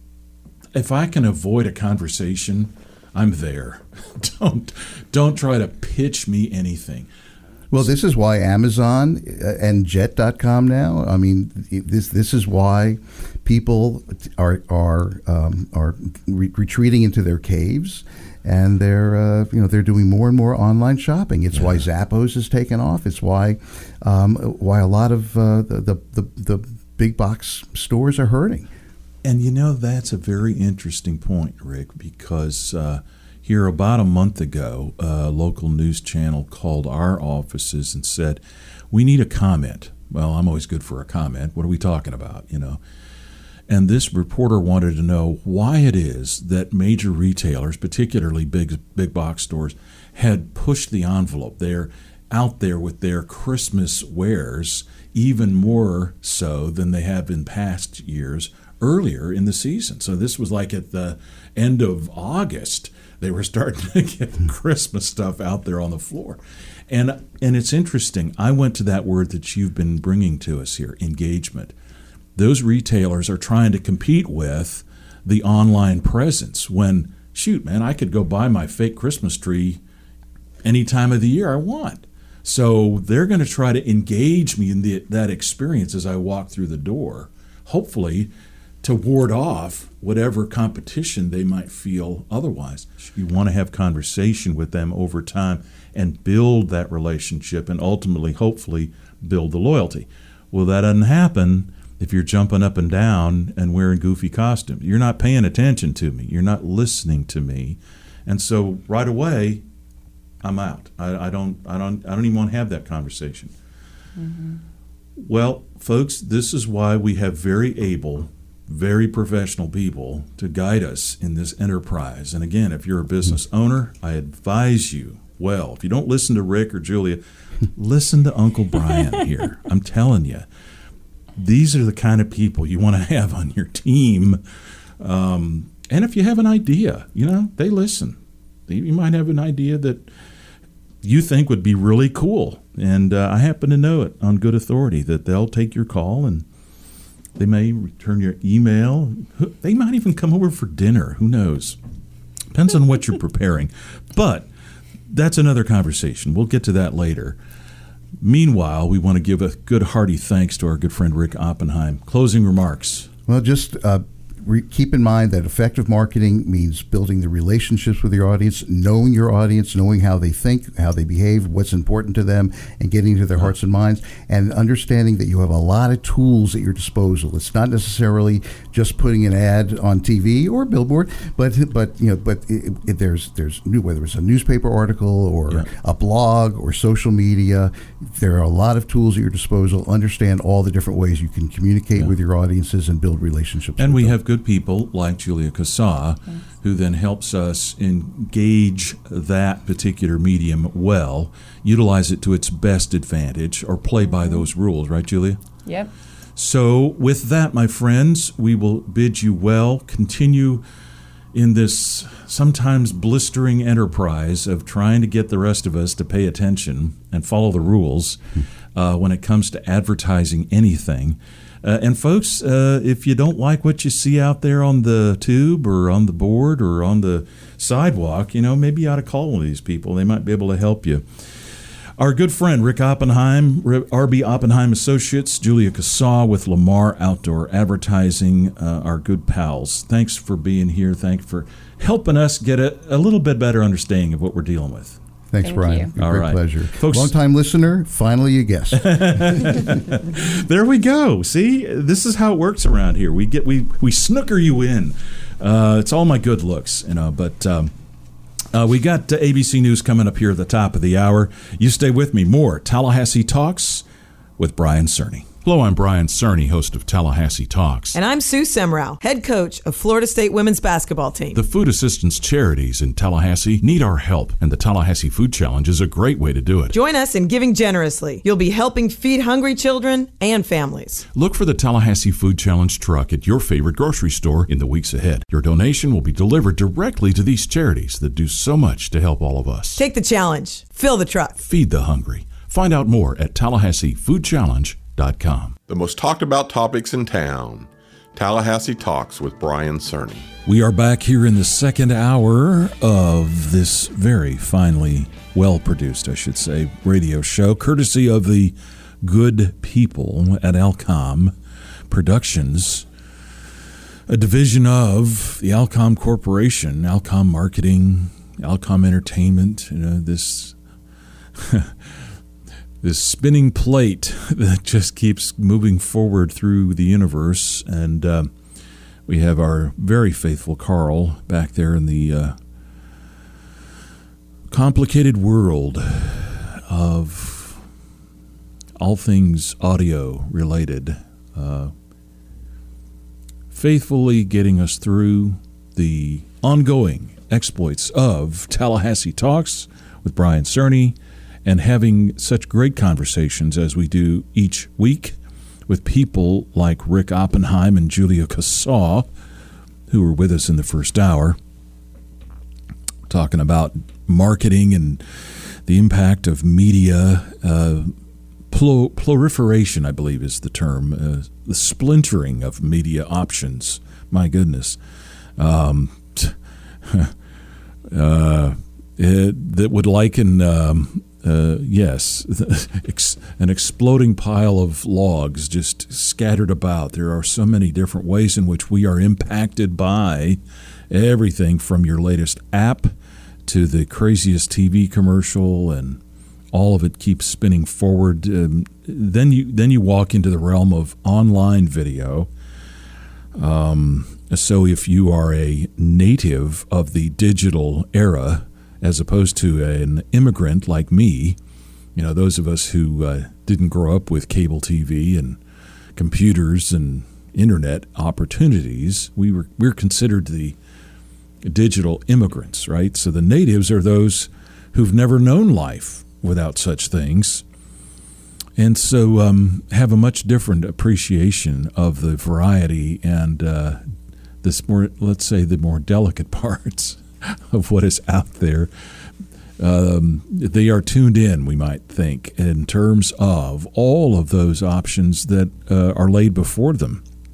if I can avoid a conversation, I'm there. don't don't try to pitch me anything. Well, this is why Amazon and Jet dot com now. I mean, this this is why people are are um, are re- retreating into their caves, and they're uh, you know they're doing more and more online shopping. It's yeah. why Zappos has taken off. It's why um, why a lot of uh, the, the the the big box stores are hurting. And you know, that's a very interesting point, Rick, because uh, here about a month ago, a local news channel called our offices and said, we need a comment. Well, I'm always good for a comment. What are we talking about, you know? And this reporter wanted to know why it is that major retailers, particularly big big box stores, had pushed the envelope. They're out there with their Christmas wares even more so than they have in past years earlier in the season. So this was like at the end of August, they were starting to get Christmas stuff out there on the floor. And and it's interesting. I went to that word that you've been bringing to us here, engagement. Those retailers are trying to compete with the online presence when, shoot, man, I could go buy my fake Christmas tree any time of the year I want. So they're going to try to engage me in the, that experience as I walk through the door, hopefully to ward off whatever competition they might feel otherwise. You want to have conversation with them over time and build that relationship and ultimately, hopefully, build the loyalty. Well, that doesn't happen if you're jumping up and down and wearing goofy costumes. You're not paying attention to me. You're not listening to me. And so right away, I'm out. I, I don't I don't I don't even want to have that conversation. Mm-hmm. Well, folks, this is why we have very able, very professional people to guide us in this enterprise. And again, if you're a business owner, I advise you, well, if you don't listen to Rick or Julia, listen to Uncle Brian here. I'm telling you, these are the kind of people you want to have on your team. Um, and if you have an idea, you know, they listen. You might have an idea that you think would be really cool. And uh, I happen to know it on good authority that they'll take your call and They may return your email. They might even come over for dinner. Who knows? Depends on what you're preparing. But that's another conversation. We'll get to that later. Meanwhile, we want to give a good hearty thanks to our good friend Rick Oppenheim. Closing remarks. Well, just uh, re- keep in mind that effective marketing means building the relationships with your audience, knowing your audience, knowing how they think, how they behave, what's important to them, and getting to their yeah. hearts and minds, and understanding that you have a lot of tools at your disposal. It's not necessarily just putting an ad on T V or a billboard, but but you know, but it, it, there's there's new, whether it's a newspaper article or yeah. a blog or social media, there are a lot of tools at your disposal. Understand all the different ways you can communicate yeah. with your audiences and build relationships. And with we them. have good people like Julia Cassaw, yes. who then helps us engage that particular medium well, utilize it to its best advantage, or play by those rules. Right, Julia? Yep. So with that, my friends, we will bid you well. Continue in this sometimes blistering enterprise of trying to get the rest of us to pay attention and follow the rules uh, when it comes to advertising anything. Uh, and folks, uh, if you don't like what you see out there on the tube or on the board or on the sidewalk, you know, maybe you ought to call one of these people. They might be able to help you. Our good friend Rick Oppenheim, R B Oppenheim Associates, Julia Cassaw with Lamar Outdoor Advertising, uh, our good pals. Thanks for being here. Thanks for helping us get a, a little bit better understanding of what we're dealing with. Thanks, Thank Brian. you. All Great right. pleasure. Folks, long-time listener, finally a guest. There we go. See, this is how it works around here. We get we we snooker you in. Uh, it's all my good looks, you know. But um, uh, we got uh, A B C News coming up here at the top of the hour. You stay with me. More Tallahassee Talks with Brian Cerny. Hello, I'm Brian Cerny, host of Tallahassee Talks. And I'm Sue Semrau, head coach of Florida State women's basketball team. The food assistance charities in Tallahassee need our help, and the Tallahassee Food Challenge is a great way to do it. Join us in giving generously. You'll be helping feed hungry children and families. Look for the Tallahassee Food Challenge truck at your favorite grocery store in the weeks ahead. Your donation will be delivered directly to these charities that do so much to help all of us. Take the challenge. Fill the truck. Feed the hungry. Find out more at Tallahassee Food Challenge dot com. The most talked about topics in town. Tallahassee Talks with Brian Cerny. We are back here in the second hour of this very finely well-produced, I should say, radio show, courtesy of the good people at Alcom Productions, a division of the Alcom Corporation, Alcom Marketing, Alcom Entertainment, you know, this... This spinning plate that just keeps moving forward through the universe. And uh, we have our very faithful Carl back there in the uh, complicated world of all things audio related, uh, faithfully getting us through the ongoing exploits of Tallahassee Talks with Brian Cerny, and having such great conversations as we do each week with people like Rick Oppenheim and Julia Cassaw, who were with us in the first hour, talking about marketing and the impact of media, uh, pl- proliferation, I believe is the term, uh, the splintering of media options. My goodness. Um, uh, it, that would liken... Um, Uh, yes, an exploding pile of logs just scattered about. There are so many different ways in which we are impacted by everything from your latest app to the craziest T V commercial, and all of it keeps spinning forward. Um, then you then you walk into the realm of online video. Um, so if you are a native of the digital era, as opposed to an immigrant like me, you know, those of us who uh, didn't grow up with cable T V and computers and internet opportunities, we were we're considered the digital immigrants, right? So the natives are those who've never known life without such things, and so um, have a much different appreciation of the variety and uh, this more, let's say, the more delicate parts of what is out there. Um, they are tuned in, we might think, in terms of all of those options that uh, are laid before them.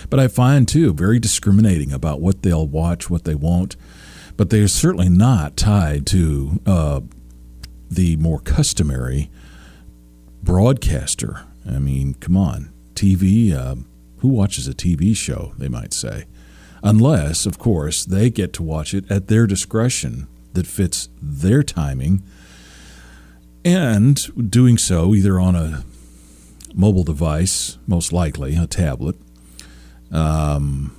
But I find, too, very discriminating about what they'll watch, what they won't. But they're certainly not tied to uh, the more customary broadcaster. I mean, come on. T V, uh, who watches a T V show, they might say. Unless, of course, they get to watch it at their discretion that fits their timing, and doing so either on a mobile device, most likely a tablet, um,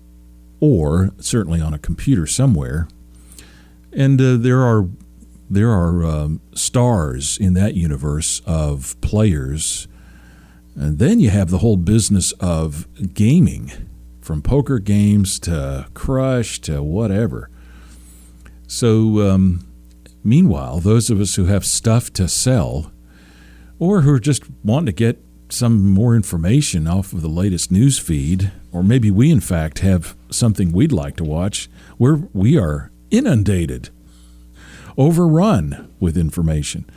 or certainly on a computer somewhere. And uh, there are there are um, stars in that universe of players. And then you have the whole business of gaming, from poker games to Crush to whatever. So, um, meanwhile, those of us who have stuff to sell, or who are just wanting to get some more information off of the latest news feed, or maybe we, in fact, have something we'd like to watch, we're, we are inundated, overrun with information.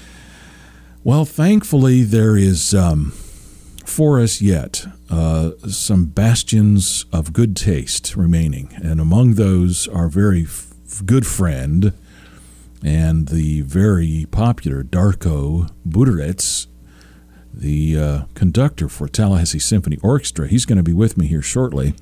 Well, thankfully, there is, um, for us yet, uh, some bastions of good taste remaining. And among those, our very f- good friend and the very popular Darko Buderitz, the uh, conductor for Tallahassee Symphony Orchestra. He's going to be with me here shortly,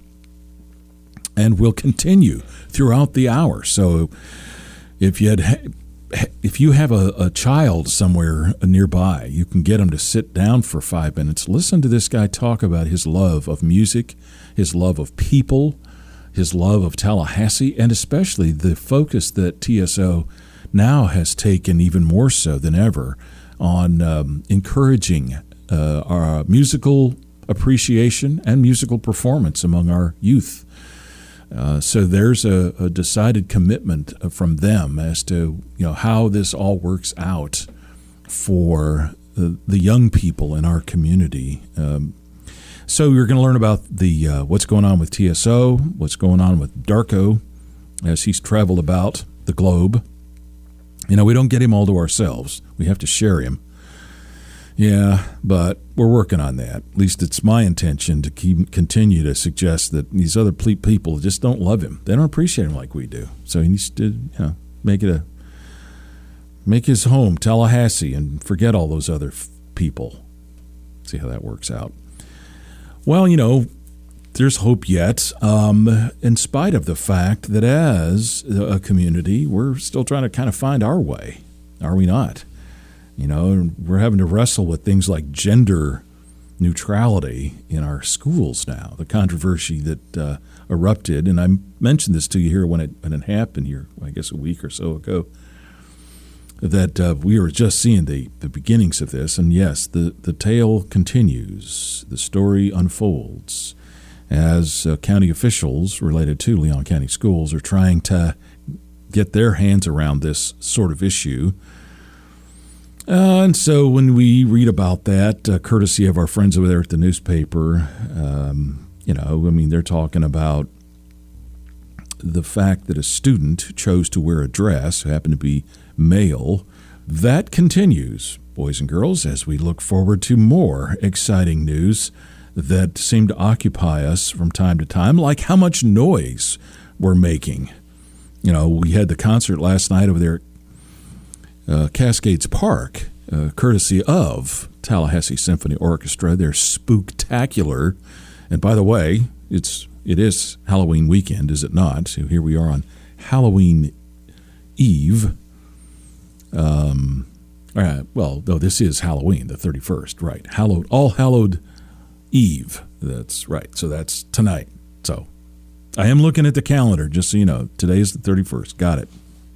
and we'll continue throughout the hour. So if you had, if you have a, a child somewhere nearby, you can get them to sit down for five minutes. Listen to this guy talk about his love of music, his love of people, his love of Tallahassee, and especially the focus that T S O now has taken even more so than ever on um, encouraging uh, our musical appreciation and musical performance among our youth. Uh, so there's a, a decided commitment from them as to, you know, how this all works out for the, the young people in our community. Um, so we're going to learn about the uh, what's going on with T S O, what's going on with Darko as he's traveled about the globe. You know, we don't get him all to ourselves. We have to share him. Yeah, but we're working on that. At least it's my intention to keep continue to suggest that these other ple- people just don't love him. They don't appreciate him like we do. So he needs to, you know, make it a make his home Tallahassee and forget all those other f- people. See how that works out. Well, you know, there's hope yet, um, in spite of the fact that as a community, we're still trying to kind of find our way. Are we not? You know, we're having to wrestle with things like gender neutrality in our schools now, the controversy that uh, erupted. And I mentioned this to you here when it, when it happened here, I guess a week or so ago, that uh, we were just seeing the, the beginnings of this. And yes, the, the tale continues. The story unfolds as uh, county officials related to Leon County Schools are trying to get their hands around this sort of issue. Uh, and so when we read about that, uh, courtesy of our friends over there at the newspaper, um, you know, I mean, they're talking about the fact that a student chose to wear a dress, who happened to be male. That continues, boys and girls, as we look forward to more exciting news that seem to occupy us from time to time, like how much noise we're making. You know, we had the concert last night over there at uh, Cascades Park, uh, courtesy of Tallahassee Symphony Orchestra. They're spooktacular. And by the way, it's it is Halloween weekend, is it not? So here we are on Halloween Eve. Um, all right, well, no, this is Halloween, the thirty-first, right? Hallowed, All Hallowed Eve. That's right. So that's tonight. So I am looking at the calendar, just so you know. Today is the thirty-first. Got it.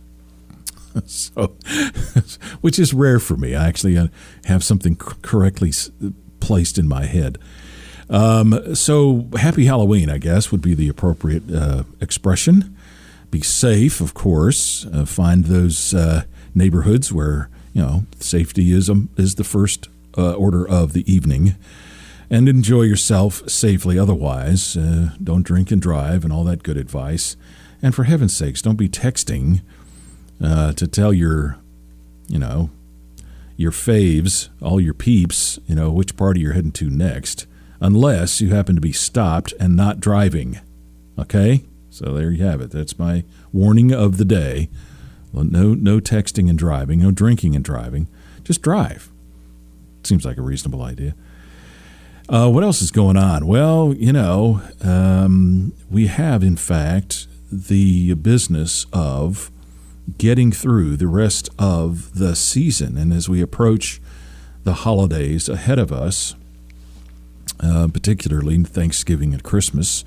So, which is rare for me. I actually have something correctly placed in my head. Um, so happy Halloween, I guess, would be the appropriate uh, expression. Be safe, of course. Uh, find those uh, neighborhoods where, you know, safety is, um, is the first uh, order of the evening. And enjoy yourself safely otherwise. Uh, don't drink and drive and all that good advice. And for heaven's sakes, don't be texting uh, to tell your, you know, your faves, all your peeps, you know, which party you're heading to next. unless you happen to be stopped and not driving. Okay? So there you have it. That's my warning of the day. Well, no, no texting and driving, no drinking and driving. Just drive. Seems like a reasonable idea. Uh, what else is going on? Well, you know, um, we have, in fact, the business of getting through the rest of the season. And as we approach the holidays ahead of us, uh, particularly Thanksgiving and Christmas,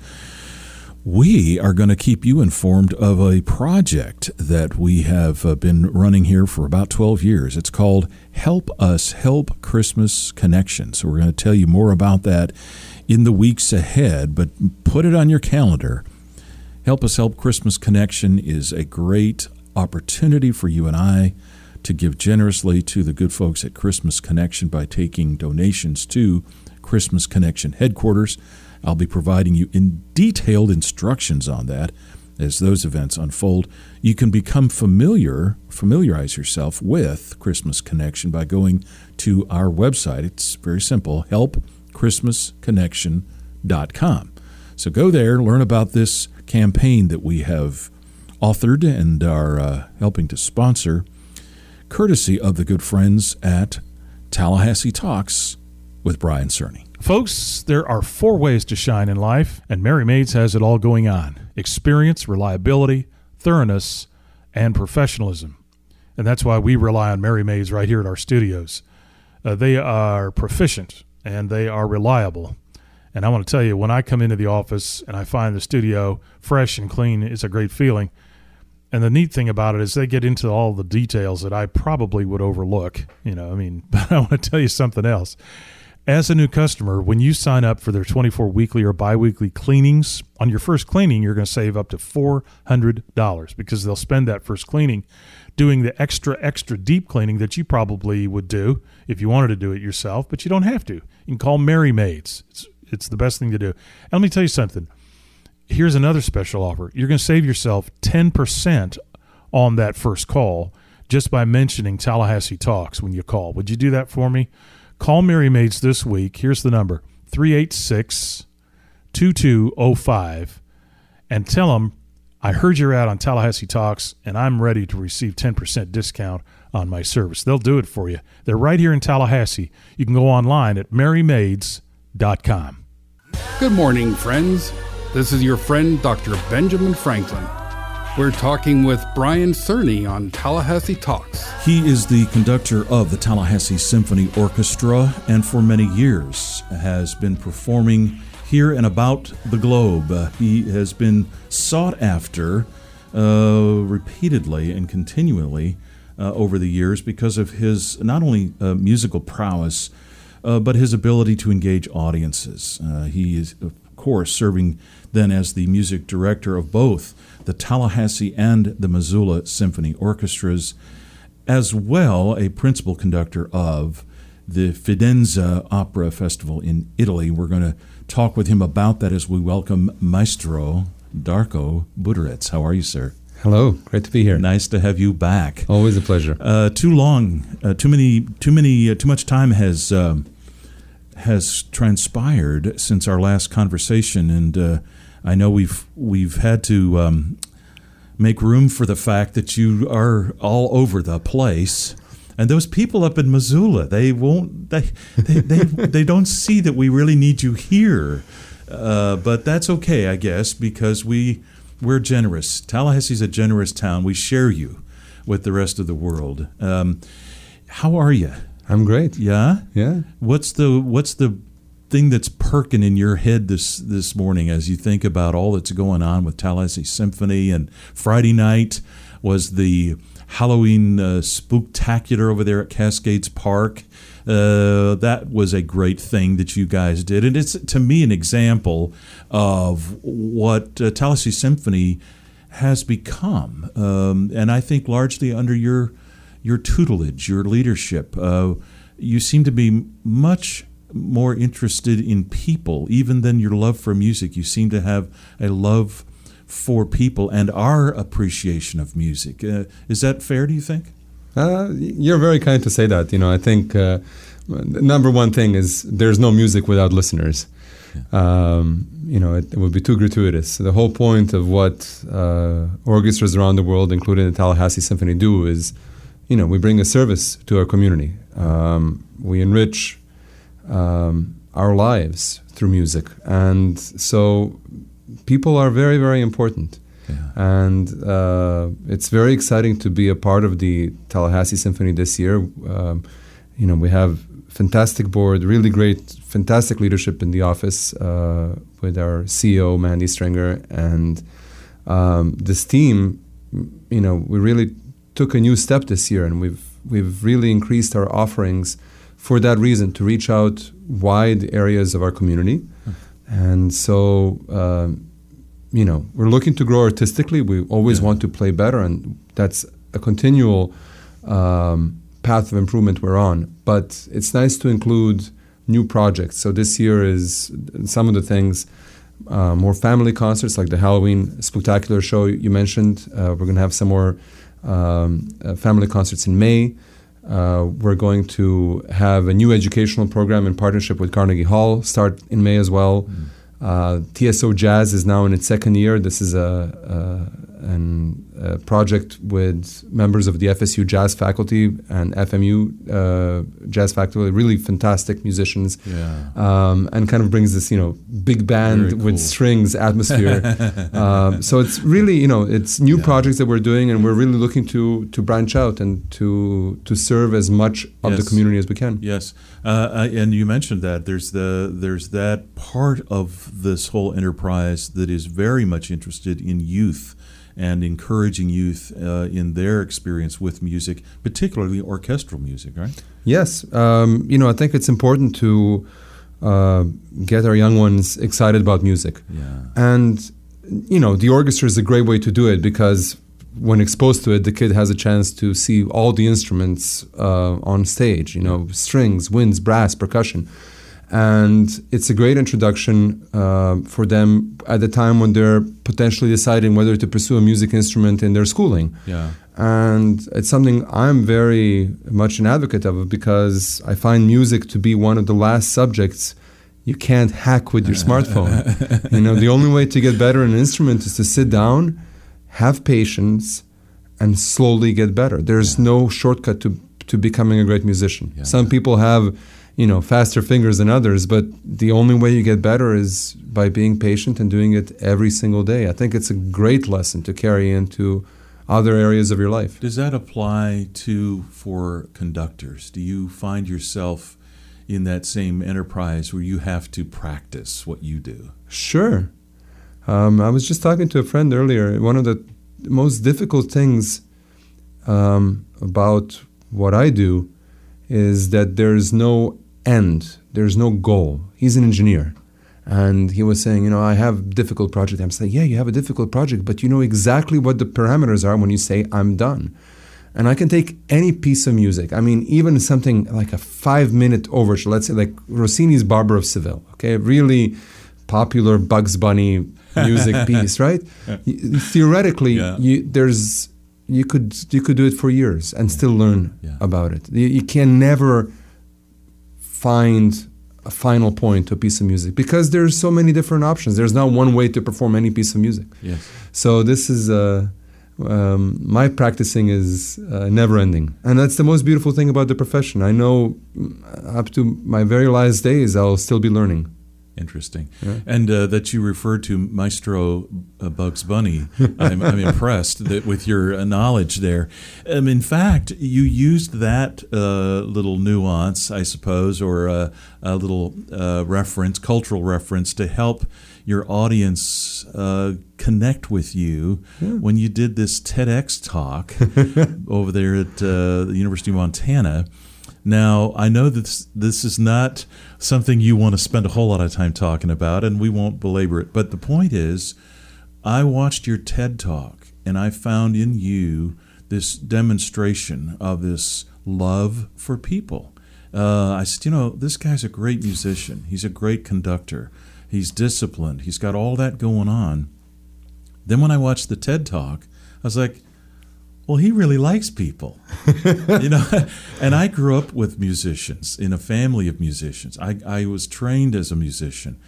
we are going to keep you informed of a project that we have uh, been running here for about twelve years. It's called Help Us Help Christmas Connection. So we're going to tell you more about that in the weeks ahead, but put it on your calendar. Help Us Help Christmas Connection is a great opportunity for you and I to give generously to the good folks at Christmas Connection by taking donations to Christmas Connection headquarters. I'll be providing you in detailed instructions on that as those events unfold. You can become familiar, familiarize yourself with Christmas Connection by going to our website. It's very simple, help christmas connection dot com. So go there, learn about this campaign that we have authored and are uh, helping to sponsor, courtesy of the good friends at Tallahassee Talks with Brian Cerny. Folks, there are four ways to shine in life, and Merry Maids has it all going on. Experience, reliability, thoroughness, and professionalism. And that's why we rely on Merry Maids right here at our studios. Uh, they are proficient, and they are reliable. And I want to tell you, when I come into the office and I find the studio fresh and clean, it's a great feeling. And the neat thing about it is they get into all the details that I probably would overlook. You know, I mean, but I want to tell you something else. As a new customer, when you sign up for their twenty-four weekly or biweekly cleanings, on your first cleaning, you're going to save up to four hundred dollars because they'll spend that first cleaning doing the extra, extra deep cleaning that you probably would do if you wanted to do it yourself, but you don't have to. You can call Merry Maids. It's, it's the best thing to do. And let me tell you something. Here's another special offer. You're going to save yourself ten percent on that first call just by mentioning Tallahassee Talks when you call. Would you do that for me? Call Merry Maids this week. Here's the number, three eight six, two two zero five, and tell them, I heard you're out on Tallahassee Talks, and I'm ready to receive ten percent discount on my service. They'll do it for you. They're right here in Tallahassee. You can go online at merry maids dot com. Good morning, friends. This is your friend, Doctor Benjamin Franklin. We're talking with Brian Cerny on Tallahassee Talks. He is the conductor of the Tallahassee Symphony Orchestra and for many years has been performing here and about the globe. Uh, he has been sought after uh, repeatedly and continually uh, over the years because of his not only uh, musical prowess, uh, but his ability to engage audiences. Uh, he is, of course, serving then as the music director of both the Tallahassee and the Missoula Symphony Orchestras, as well a principal conductor of the Fidenza Opera Festival in Italy. We're going to talk with him about that as we welcome Maestro Darko Buderitz. How are you, sir? Hello, great to be here. Nice to have you back. Always a pleasure. Uh, too long, uh, too many, too many, uh, too much time has um, has transpired since our last conversation, and uh, I know we've we've had to um, make room for the fact that you are all over the place. And those people up in Missoula, they won't, they they they, they don't see that we really need you here. Uh, but that's okay, I guess, because we we're generous. Tallahassee's a generous town. We share you with the rest of the world. Um, how are you? I'm great. Yeah? Yeah. What's the what's the thing that's perking in your head this this morning as you think about all that's going on with Tallahassee Symphony? And Friday night was the Halloween uh, spooktacular over there at Cascades Park. Uh, that was a great thing that you guys did, and it's to me an example of what uh, Tallahassee Symphony has become, um, and I think largely under your your tutelage, your leadership. Uh, you seem to be much more interested in people, even than your love for music. You seem to have a love for people and our appreciation of music. Uh, is that fair, do you think? Uh, you're very kind to say that. You know, I think uh, the number one thing is there's no music without listeners. Um, you know, it, it would be too gratuitous. The whole point of what uh, orchestras around the world, including the Tallahassee Symphony, do is, you know, we bring a service to our community. Um, we enrich um, our lives through music. And so people are very, very important. Yeah. And uh, it's very exciting to be a part of the Tallahassee Symphony this year. Um, you know, we have fantastic board, really great, fantastic leadership in the office uh, with our C E O, Mandy Stringer. And um, this team, you know, we really took a new step this year, and we've we've really increased our offerings for that reason, to reach out wide areas of our community. Hmm. And so, um, you know, we're looking to grow artistically. We always yeah. want to play better, and that's a continual um, path of improvement we're on. But it's nice to include new projects. So this year is some of the things, uh, more family concerts like the Halloween Spectacular show you mentioned. Uh, we're going to have some more um, uh, family concerts in May. Uh, we're going to have a new educational program in partnership with Carnegie Hall start in May as well. Mm. Uh, T S O Jazz is now in its second year. This is a, a, an, a project with members of the F S U jazz faculty and F M U uh, jazz faculty, really fantastic musicians, yeah. um, and kind of brings this, you know, big band cool. with strings atmosphere. um, so it's really, you know, it's new yeah. projects that we're doing, and we're really looking to to branch out and to to serve as much of yes. the community as we can. Yes, uh, and you mentioned that there's the there's that part of this whole enterprise that is very much interested in youth and encouraging youth uh, in their experience with music, particularly orchestral music, right? Yes. Um, you know, I think it's important to uh, get our young ones excited about music. Yeah. And, you know, the orchestra is a great way to do it, because when exposed to it, the kid has a chance to see all the instruments uh, on stage, you know, strings, winds, brass, percussion. And it's a great introduction uh, for them at the time when they're potentially deciding whether to pursue a music instrument in their schooling. Yeah. And it's something I'm very much an advocate of, because I find music to be one of the last subjects you can't hack with your smartphone. You know, the only way to get better in an instrument is to sit down, have patience, and slowly get better. There's yeah. no shortcut to to becoming a great musician. Yeah. Some people have, you know, faster fingers than others, but the only way you get better is by being patient and doing it every single day. I think it's a great lesson to carry into other areas of your life. Does that apply to for conductors? Do you find yourself in that same enterprise where you have to practice what you do? Sure. Um, I was just talking to a friend earlier. One of the most difficult things um, about what I do is that there's no end, there's no goal. He's an engineer, and he was saying, you know, I have a difficult project. I'm saying, yeah, you have a difficult project, but you know exactly what the parameters are when you say, I'm done. And I can take any piece of music. I mean, even something like a five-minute overture, let's say like Rossini's Barber of Seville, okay, really popular Bugs Bunny music piece, right? Yeah. Theoretically, yeah. you, there's you could you could do it for years and yeah. still learn yeah. about it. You, you can never find a final point to a piece of music, because there's so many different options. There's not one way to perform any piece of music. Yes. So this is uh, um, my practicing is uh, never ending, and that's the most beautiful thing about the profession. I know up to my very last days I'll still be learning. Interesting. Yeah. And uh, that you referred to Maestro uh, Bugs Bunny. I'm, I'm impressed that with your uh, knowledge there. Um, in fact, you used that uh, little nuance, I suppose, or uh, a little uh, reference, cultural reference, to help your audience uh, connect with you yeah. when you did this TEDx talk over there at uh, the University of Montana. Now, I know that this, this is not something you want to spend a whole lot of time talking about, and we won't belabor it. But the point is, I watched your TED Talk, and I found in you this demonstration of this love for people. Uh, I said, you know, this guy's a great musician. He's a great conductor. He's disciplined. He's got all that going on. Then when I watched the TED Talk, I was like, well, he really likes people, you know. And I grew up with musicians, in a family of musicians. I, I was trained as a musician.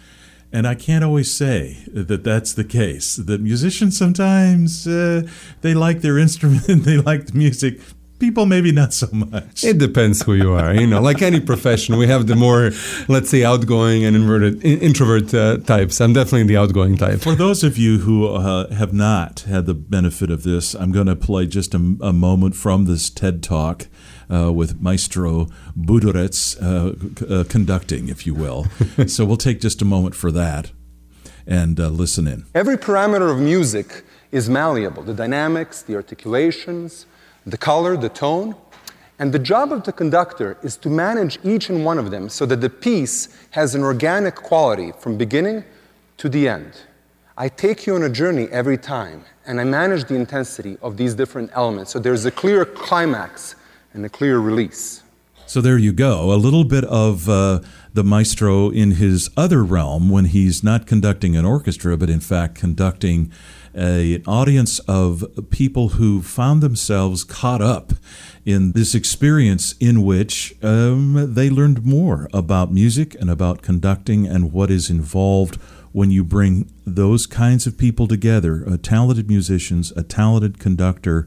And I can't always say that that's the case. That musicians sometimes, uh, they like their instrument, they like the music. People maybe not so much. It depends who you are. You know, like any profession, we have the more, let's say, outgoing and inverted, in, introvert uh, types. I'm definitely the outgoing type. For those of you who uh, have not had the benefit of this, I'm going to play just a, a moment from this TED Talk uh, with Maestro Budurets uh, c- uh, conducting, if you will. So we'll take just a moment for that and uh, listen in. Every parameter of music is malleable. The dynamics, the articulations, the color, the tone. And the job of the conductor is to manage each and one of them so that the piece has an organic quality from beginning to the end. I take you on a journey every time, and I manage the intensity of these different elements. So there's a clear climax and a clear release. So there you go, a little bit of uh, the maestro in his other realm when he's not conducting an orchestra, but in fact conducting a, an audience of people who found themselves caught up in this experience in which um, they learned more about music and about conducting and what is involved when you bring those kinds of people together, uh, talented musicians, a talented conductor,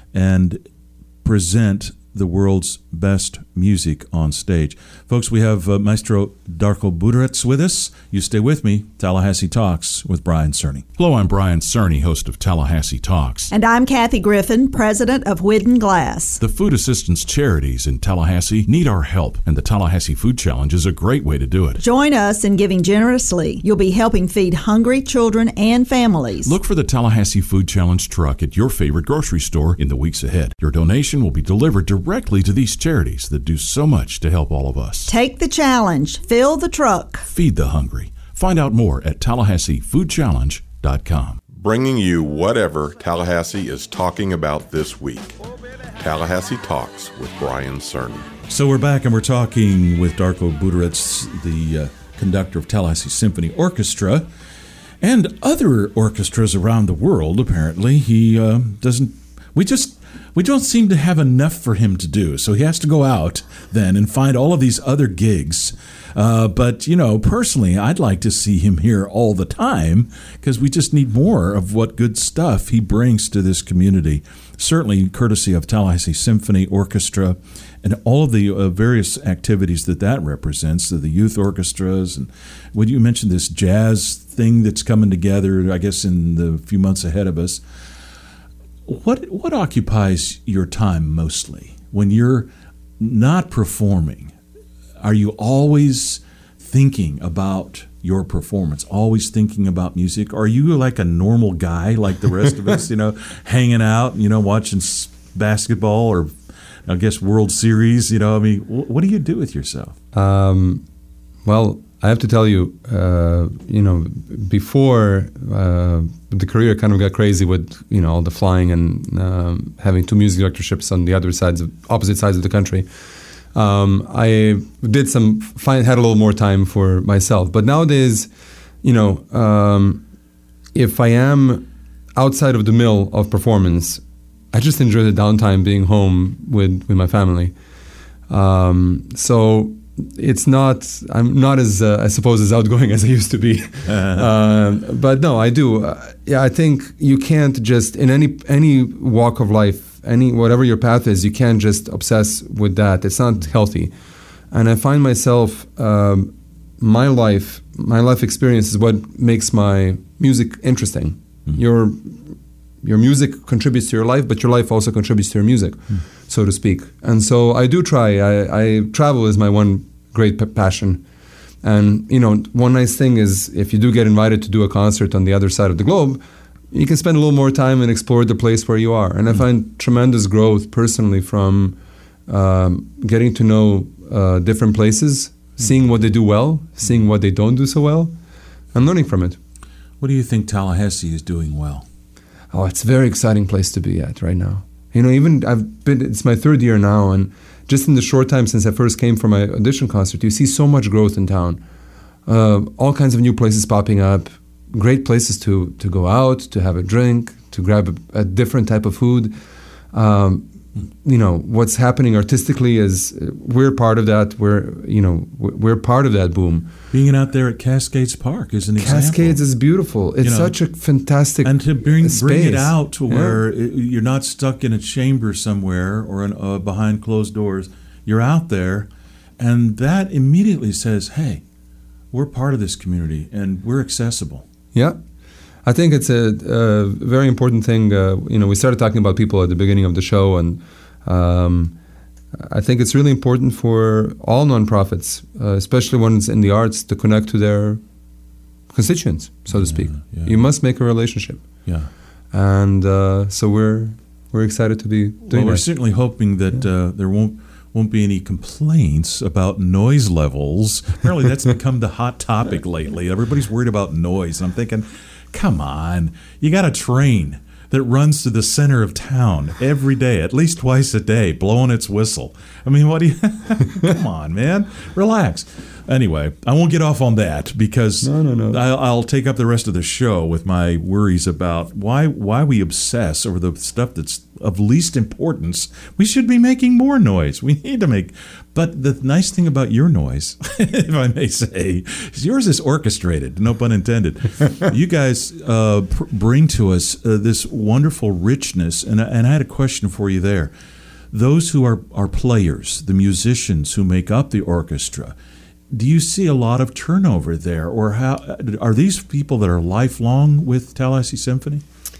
and present the world's best music on stage. Folks, we have uh, Maestro Darko Budurets with us. You stay with me. Tallahassee Talks with Brian Cerny. Hello, I'm Brian Cerny, host of Tallahassee Talks. And I'm Kathy Griffin, president of Widden Glass. The food assistance charities in Tallahassee need our help, and the Tallahassee Food Challenge is a great way to do it. Join us in giving generously. You'll be helping feed hungry children and families. Look for the Tallahassee Food Challenge truck at your favorite grocery store in the weeks ahead. Your donation will be delivered directly to these charities that do so much to help all of us. Take the challenge. Fill the truck. Feed the hungry. Find out more at tallahassee food challenge dot com. Bringing you whatever Tallahassee is talking about this week. Tallahassee Talks with Brian Cerny. So we're back and we're talking with Darko Budurets, the uh, conductor of Tallahassee Symphony Orchestra and other orchestras around the world. Apparently, he uh, doesn't. We just. We don't seem to have enough for him to do, so he has to go out then and find all of these other gigs. Uh, but, you know, personally, I'd like to see him here all the time because we just need more of what good stuff he brings to this community. Certainly courtesy of Tallahassee Symphony Orchestra and all of the uh, various activities that that represents, the youth orchestras. And when you mentioned this jazz thing that's coming together, I guess in the few months ahead of us, What what occupies your time mostly when you're not performing? Are you always thinking about your performance, always thinking about music? Are you like a normal guy like the rest of us, you know, hanging out, you know, watching basketball or I guess World Series, you know? I mean, what do you do with yourself? Um, well, I have to tell you, uh, you know, before uh, the career kind of got crazy with, you know, all the flying and um, having two music directorships on the other sides of opposite sides of the country, um, I did some find had a little more time for myself. But nowadays, you know, um, if I am outside of the mill of performance, I just enjoy the downtime being home with with my family. Um, so. It's not. I'm not as uh, I suppose as outgoing as I used to be, uh, but no, I do. Uh, yeah, I think you can't just in any any walk of life, any whatever your path is, you can't just obsess with that. It's not healthy, and I find myself um, my life, my life experience is what makes my music interesting. Mm-hmm. Your your music contributes to your life, but your life also contributes to your music, mm. so to speak. And so I do try. I, I travel is my one great p- passion. And, you know, one nice thing is if you do get invited to do a concert on the other side of the globe, you can spend a little more time and explore the place where you are. And mm. I find tremendous growth personally from um, getting to know uh, different places, mm. seeing what they do well, seeing what they don't do so well, and learning from it. What do you think Tallahassee is doing well? Oh, it's a very exciting place to be at right now. You know, even I've been, it's my third year now, and just in the short time since I first came for my audition concert, you see so much growth in town. Uh, all kinds of new places popping up, great places to, to go out, to have a drink, to grab a, a different type of food. Um, you know, what's happening artistically is uh, we're part of that. We're, you know, we're we're part of that boom. Being out there at Cascades Park is an example. Cascades is beautiful. It's You know, such a fantastic and to bring space. bring it out to Yeah. where it, you're not stuck in a chamber somewhere or in, uh, behind closed doors. You're out there, and that immediately says, "Hey, we're part of this community, and we're accessible." Yeah. I think it's a, a very important thing. Uh, you know, we started talking about people at the beginning of the show, and um, I think it's really important for all nonprofits, uh, especially ones in the arts, to connect to their constituents, so to speak. yeah. You must make a relationship. Yeah. And uh, so we're we're excited to be doing Well, we're that. certainly hoping that uh, there won't won't be any complaints about noise levels. Apparently, that's become the hot topic lately. Everybody's worried about noise, and I'm thinking, come on, you got a train that runs to the center of town every day, at least twice a day, blowing its whistle. I mean, what do you? Come on, man, relax. Anyway, I won't get off on that because no, no, no. I'll, I'll take up the rest of the show with my worries about why why we obsess over the stuff that's of least importance. We should be making more noise. We need to make. But the nice thing about your noise, if I may say, is yours is orchestrated. No pun intended. You guys uh, pr- bring to us uh, this wonderful richness, and and I had a question for you there. Those who are are players, the musicians who make up the orchestra. Do you see a lot of turnover there, or how are these people that are lifelong with Tallahassee Symphony?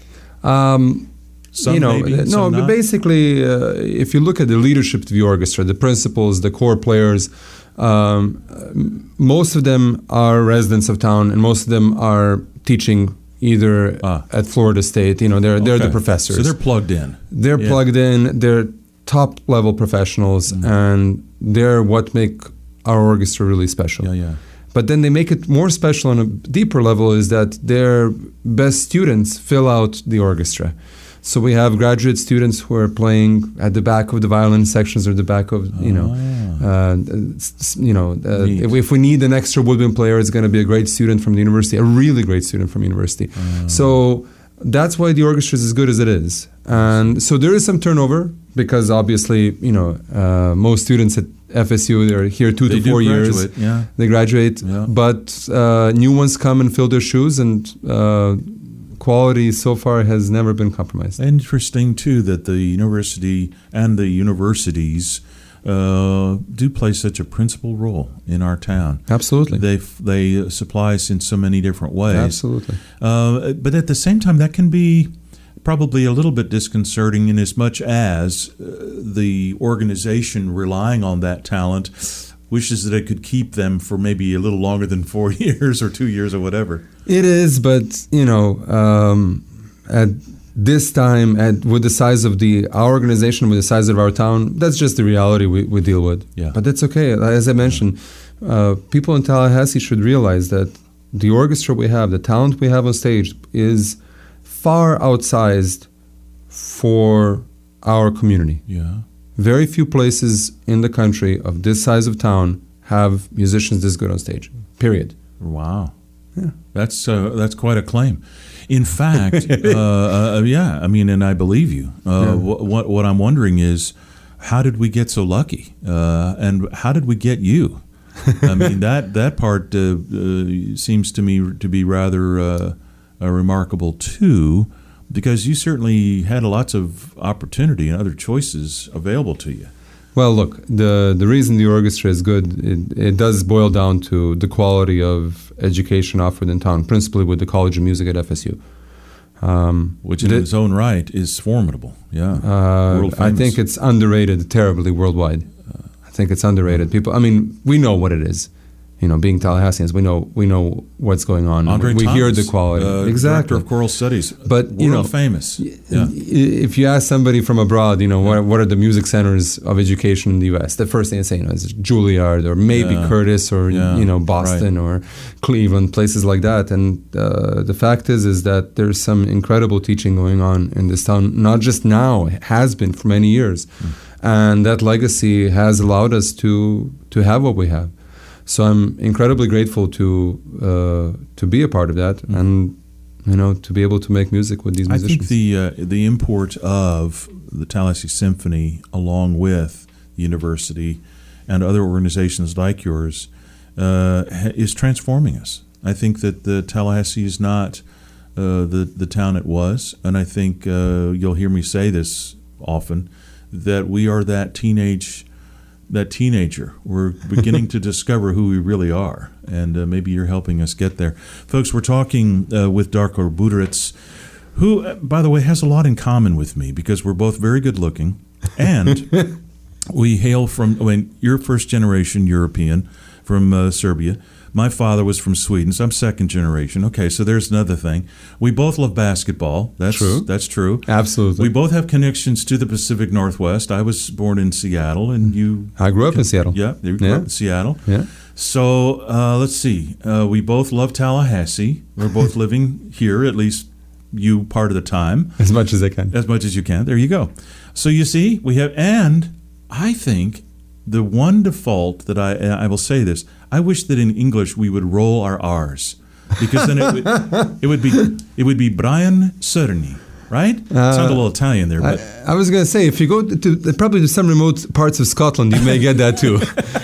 Um, Some you know, maybe, no, some but not? basically, uh, if you look at the leadership of the orchestra, the principals, the core players, um, most of them are residents of town, and most of them are teaching either ah. at Florida State. You know, they're they're Okay. the professors. So they're plugged in. They're Yeah. plugged in. They're top level professionals, Mm-hmm. and they're what make our orchestra really special. Yeah, yeah. But then they make it more special on a deeper level is that their best students fill out the orchestra. So we have graduate students who are playing at the back of the violin sections or the back of, you know, uh, s- you know, uh, if, if we need an extra woodwind player, it's going to be a great student from the university, a really great student from university. So that's why the orchestra is as good as it is. And so there is some turnover because obviously, you know, uh, most students at F S U, they're here two They to do four years. graduate, yeah. They graduate, Yeah. but uh, new ones come and fill their shoes, and uh, quality so far has never been compromised. Interesting too that the university and the universities uh, do play such a principal role in our town. Absolutely, they they supply us in so many different ways. Absolutely, uh, but at the same time, that can be probably a little bit disconcerting in as much as uh, the organization relying on that talent wishes that it could keep them for maybe a little longer than four years or two years or whatever. It is, but you know, um, at this time, at with the size of the our organization, with the size of our town, that's just the reality we, we deal with. Yeah. But that's okay. As I mentioned, uh, people in Tallahassee should realize that the orchestra we have, the talent we have on stage, is far outsized for our community. Yeah. Very few places in the country of this size of town have musicians this good on stage. Period. Wow. Yeah. That's uh, that's quite a claim. In fact, uh, uh, yeah, I mean, and I believe you. Uh, Yeah. what, what I'm wondering is, how did we get so lucky? Uh, and how did we get you? I mean, that that part uh, uh, seems to me to be rather uh, uh, remarkable too, because you certainly had lots of opportunity and other choices available to you. Well, look, the the reason the orchestra is good, it, it does boil down to the quality of education offered in town, principally with the College of Music at F S U. Um, Which in the- its own right is formidable, yeah. Uh, World I famous. think it's underrated terribly worldwide. I think it's underrated. People, I mean, we know what it is. You know, being Tallahasseans, we know we know what's going on. Andre we Thomas, hear the quality. uh, exactly. Director of Choral Studies, but you know, world famous. Yeah. if you ask somebody from abroad, you know, what, what are the music centers of education in the U S? The first thing they say, you know, is Juilliard or maybe Yeah. Curtis or Yeah. you know Boston or Cleveland, places like that. And uh, the fact is, is that there's some incredible teaching going on in this town. Not just now, it has been for many years, Mm. and that legacy has allowed us to to have what we have. So I'm incredibly grateful to uh, to be a part of that, and you know, to be able to make music with these I musicians. think the uh, the import of the Tallahassee Symphony, along with the university and other organizations like yours, uh, is transforming us. I think that the Tallahassee is not uh, the the town it was, and I think uh, you'll hear me say this often, that we are that teenage that teenager. We're beginning to discover who we really are, and uh, maybe you're helping us get there. Folks, we're talking uh, with Darko Buderitz, who, uh, by the way, has a lot in common with me because we're both very good looking, and we hail from, I mean, you're first generation European from uh, Serbia. My father was from Sweden, so I'm second generation. Okay, so there's another thing. We both love basketball. That's true. That's true. Absolutely. We both have connections to the Pacific Northwest. I was born in Seattle, and you... I grew up in Seattle. Yeah, you grew yeah. up in Seattle. Yeah. So uh, let's see. Uh, we both love Tallahassee. We're both living here, at least you part of the time. As much as I can. As much as you can. There you go. So you see, we have... And I think the one default that I... I will say this... I wish that in English we would roll our R's, because then it would it would be it would be Brian Cerny, right? Uh, Sounds a little Italian there, but I, I was going to say if you go to, to probably to some remote parts of Scotland, you may get that too.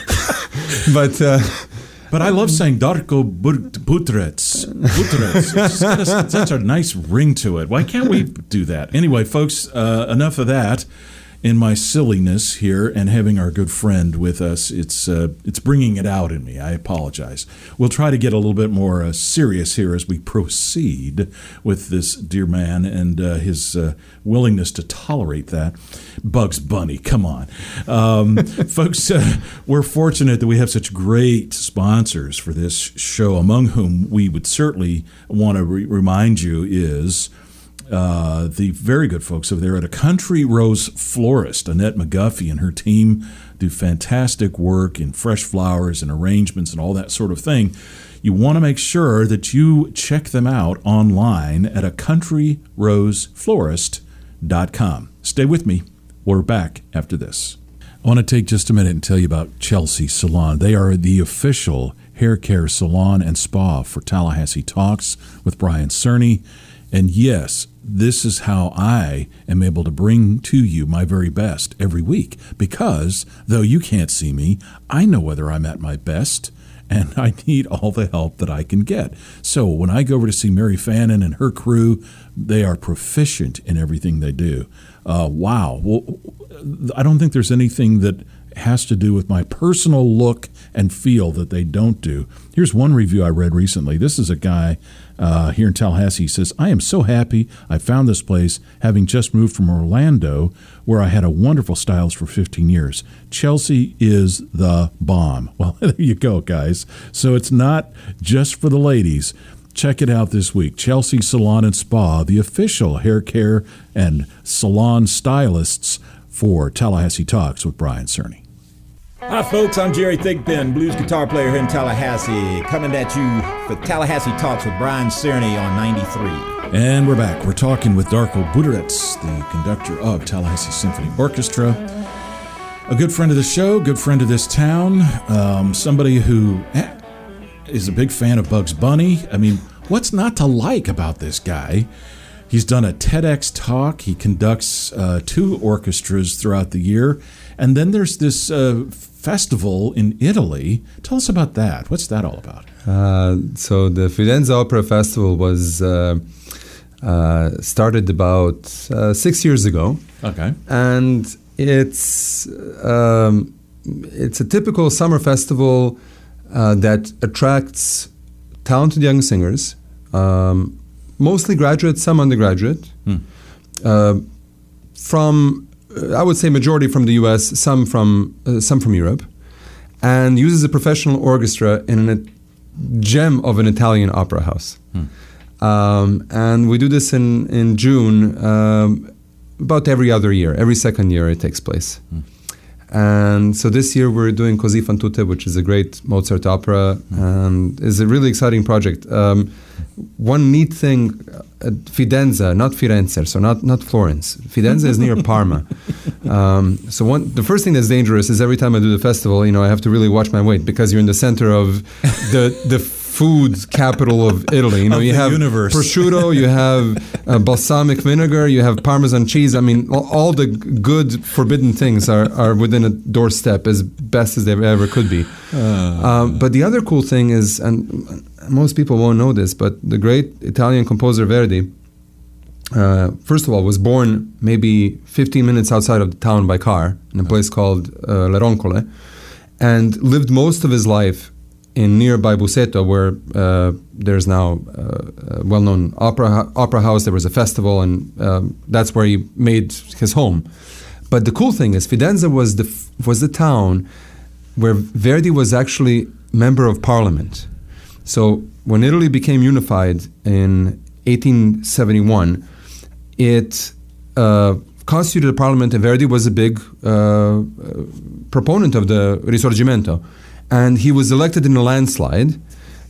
but uh, but I love saying Darko Buderitz. Buderitz. It's got a, such a nice ring to it. Why can't we do that? Anyway, folks, uh, enough of that. In my silliness here and having our good friend with us, it's uh, it's bringing it out in me. I apologize. We'll try to get a little bit more uh, serious here as we proceed with this dear man and uh, his uh, willingness to tolerate that. Bugs Bunny, come on. Um, folks, uh, we're fortunate that we have such great sponsors for this show, among whom we would certainly want to re- remind you is... Uh, the very good folks over there at A Country Rose Florist. Annette McGuffey and her team do fantastic work in fresh flowers and arrangements and all that sort of thing. You want to make sure that you check them out online at a country rose florist dot com. Stay with me. We're back after this. I want to take just a minute and tell you about Chelsea Salon. They are the official hair care salon and spa for Tallahassee Talks with Brian Cerny. And yes, this is how I am able to bring to you my very best every week, because though you can't see me, I know whether I'm at my best, and I need all the help that I can get. So when I go over to see Mary Fannin and her crew, they are proficient in everything they do. Uh, wow. Well, I don't think there's anything that has to do with my personal look and feel that they don't do. Here's one review I read recently. This is a guy uh, here in Tallahassee. He says, I am so happy I found this place, having just moved from Orlando, where I had a wonderful stylist for fifteen years. Chelsea is the bomb. Well, there you go, guys. So it's not just for the ladies. Check it out this week. Chelsea Salon and Spa, the official hair care and salon stylists for Tallahassee Talks with Brian Cerny. Hi folks, I'm Jerry Thigpen, blues guitar player here in Tallahassee, coming at you for Tallahassee Talks with Brian Cerny on ninety-three. And we're back. We're talking with Darko Buderitz, the conductor of Tallahassee Symphony Orchestra, a good friend of the show, good friend of this town, um, somebody who is a big fan of Bugs Bunny. I mean, what's not to like about this guy? He's done a TEDx talk. He conducts uh, two orchestras throughout the year. And then there's this uh, festival in Italy. Tell us about that. What's that all about? Uh, so the Fidenza Opera Festival was uh, uh, started about uh, six years ago. Okay. And it's um, it's a typical summer festival uh, that attracts talented young singers, um, mostly graduate, some undergraduate, hmm. uh, from... I would say majority from the U S, some from uh, some from Europe, and uses a professional orchestra in a gem of an Italian opera house. Hmm. Um, and we do this in, in June, um, about every other year. Every second year it takes place. Hmm. And so this year we're doing Così fan tutte, which is a great Mozart opera, hmm. and is a really exciting project. Um, one neat thing, uh, Fidenza, not Firenze, so not, not Florence. Fidenza is near Parma. Um, so one, the first thing that's dangerous is every time I do the festival, you know, I have to really watch my weight because you're in the center of the the food capital of Italy. You know, Of you the have universe. prosciutto, you have uh, balsamic vinegar, you have Parmesan cheese. I mean, all, all the g- good forbidden things are, are within a doorstep as best as they ever could be. Uh, Um, but the other cool thing is, and most people won't know this, but the great Italian composer Verdi, uh, first of all, was born maybe fifteen minutes outside of the town by car in a place called uh, Le Roncole, and lived most of his life in nearby Busseto, where uh, there's now uh, a well-known opera opera house. There was a festival, and um, that's where he made his home. But the cool thing is, Fidenza was the f- was the town where Verdi was actually member of parliament. So when Italy became unified in eighteen seventy-one, it uh, constituted a parliament, and Verdi was a big uh, proponent of the Risorgimento. And he was elected in a landslide,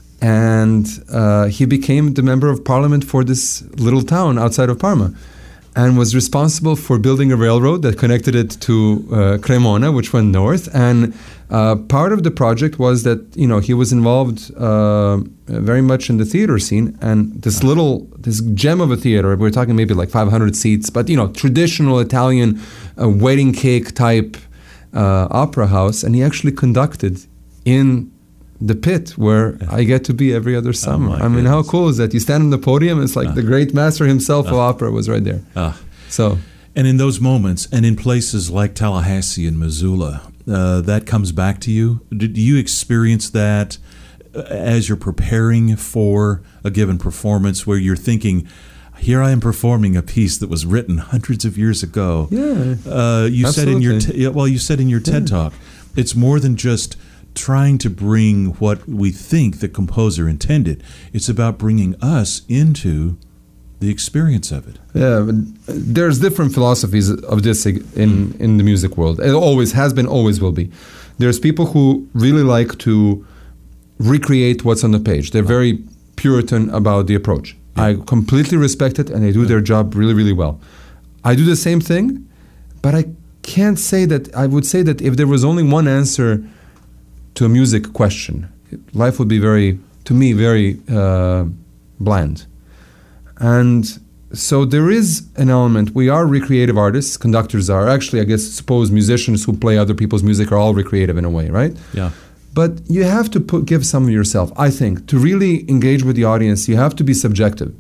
and uh, he became the member of parliament for this little town outside of Parma, and was responsible for building a railroad that connected it to uh, Cremona, which went north. And uh, part of the project was that, you know, he was involved uh, very much in the theater scene, and this little, this gem of a theater, we're talking maybe like five hundred seats, but, you know, traditional Italian uh, wedding cake type uh, opera house, and he actually conducted in the pit where I get to be every other summer. my I mean, how cool is that? You stand on the podium, it's like the great master himself of opera was right there. Ah. So, and in those moments, and in places like Tallahassee and Missoula, uh, that comes back to you. Did you experience that uh, as you're preparing for a given performance, where you're thinking, "Here I am performing a piece that was written hundreds of years ago"? Yeah, uh, you said in your absolutely. t- well, you said in your TED Yeah. talk, it's more than just trying to bring what we think the composer intended. It's about bringing us into the experience of it. Yeah, but there's different philosophies of this in, in the music world. It always has been, always will be. There's people who really like to recreate what's on the page. They're very Puritan about the approach. I completely respect it, and they do their job really, really well. I do the same thing, but I can't say that, I would say that if there was only one answer to a music question, life would be very, to me, very uh, bland. And so there is an element. We are recreative artists. Conductors are. Actually, I guess, suppose musicians who play other people's music are all recreative in a way, right? Yeah. But you have to put, give some of yourself, I think. To really engage with the audience, you have to be subjective.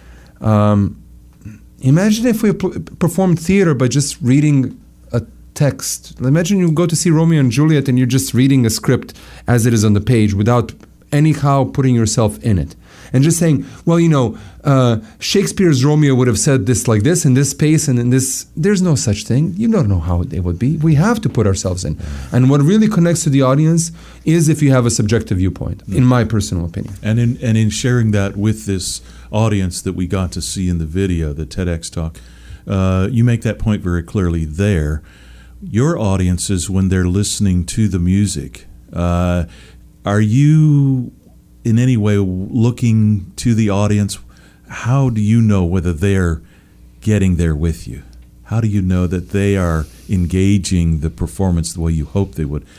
Um, imagine if we p- performed theater by just reading a text. Imagine you go to see Romeo and Juliet and you're just reading a script as it is on the page without anyhow putting yourself in it. And just saying, well, you know, uh, Shakespeare's Romeo would have said this like this, in this pace, and in this. There's no such thing. You don't know how it would be. We have to put ourselves in. And what really connects to the audience is if you have a subjective viewpoint, in my personal opinion. And in and in sharing that with this audience that we got to see in the video, the TEDx talk, uh, you make that point very clearly there. Your audiences, when they're listening to the music, uh, are you in any way looking to the audience? How do you know whether they're getting there with you? How do you know that they are engaging the performance the way you hope they would?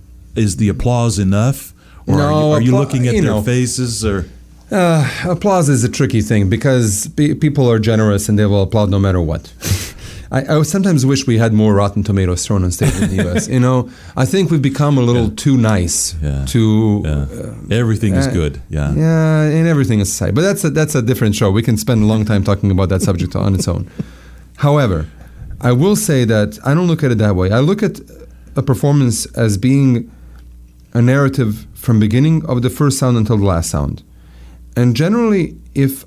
Is the applause enough? Or No, are you, are you appla- looking at you their know. faces? Or Uh, applause is a tricky thing because pe- people are generous and they will applaud no matter what. I, I sometimes wish we had more Rotten Tomatoes thrown on stage in the U S. You know, I think we've become a little too nice. Yeah. To Yeah. uh, Everything is uh, good. Yeah. Yeah, and everything is society. But that's a, that's a different show. We can spend a long time talking about that subject on its own. However, I will say that I don't look at it that way. I look at a performance as being a narrative from beginning of the first sound until the last sound. And generally, if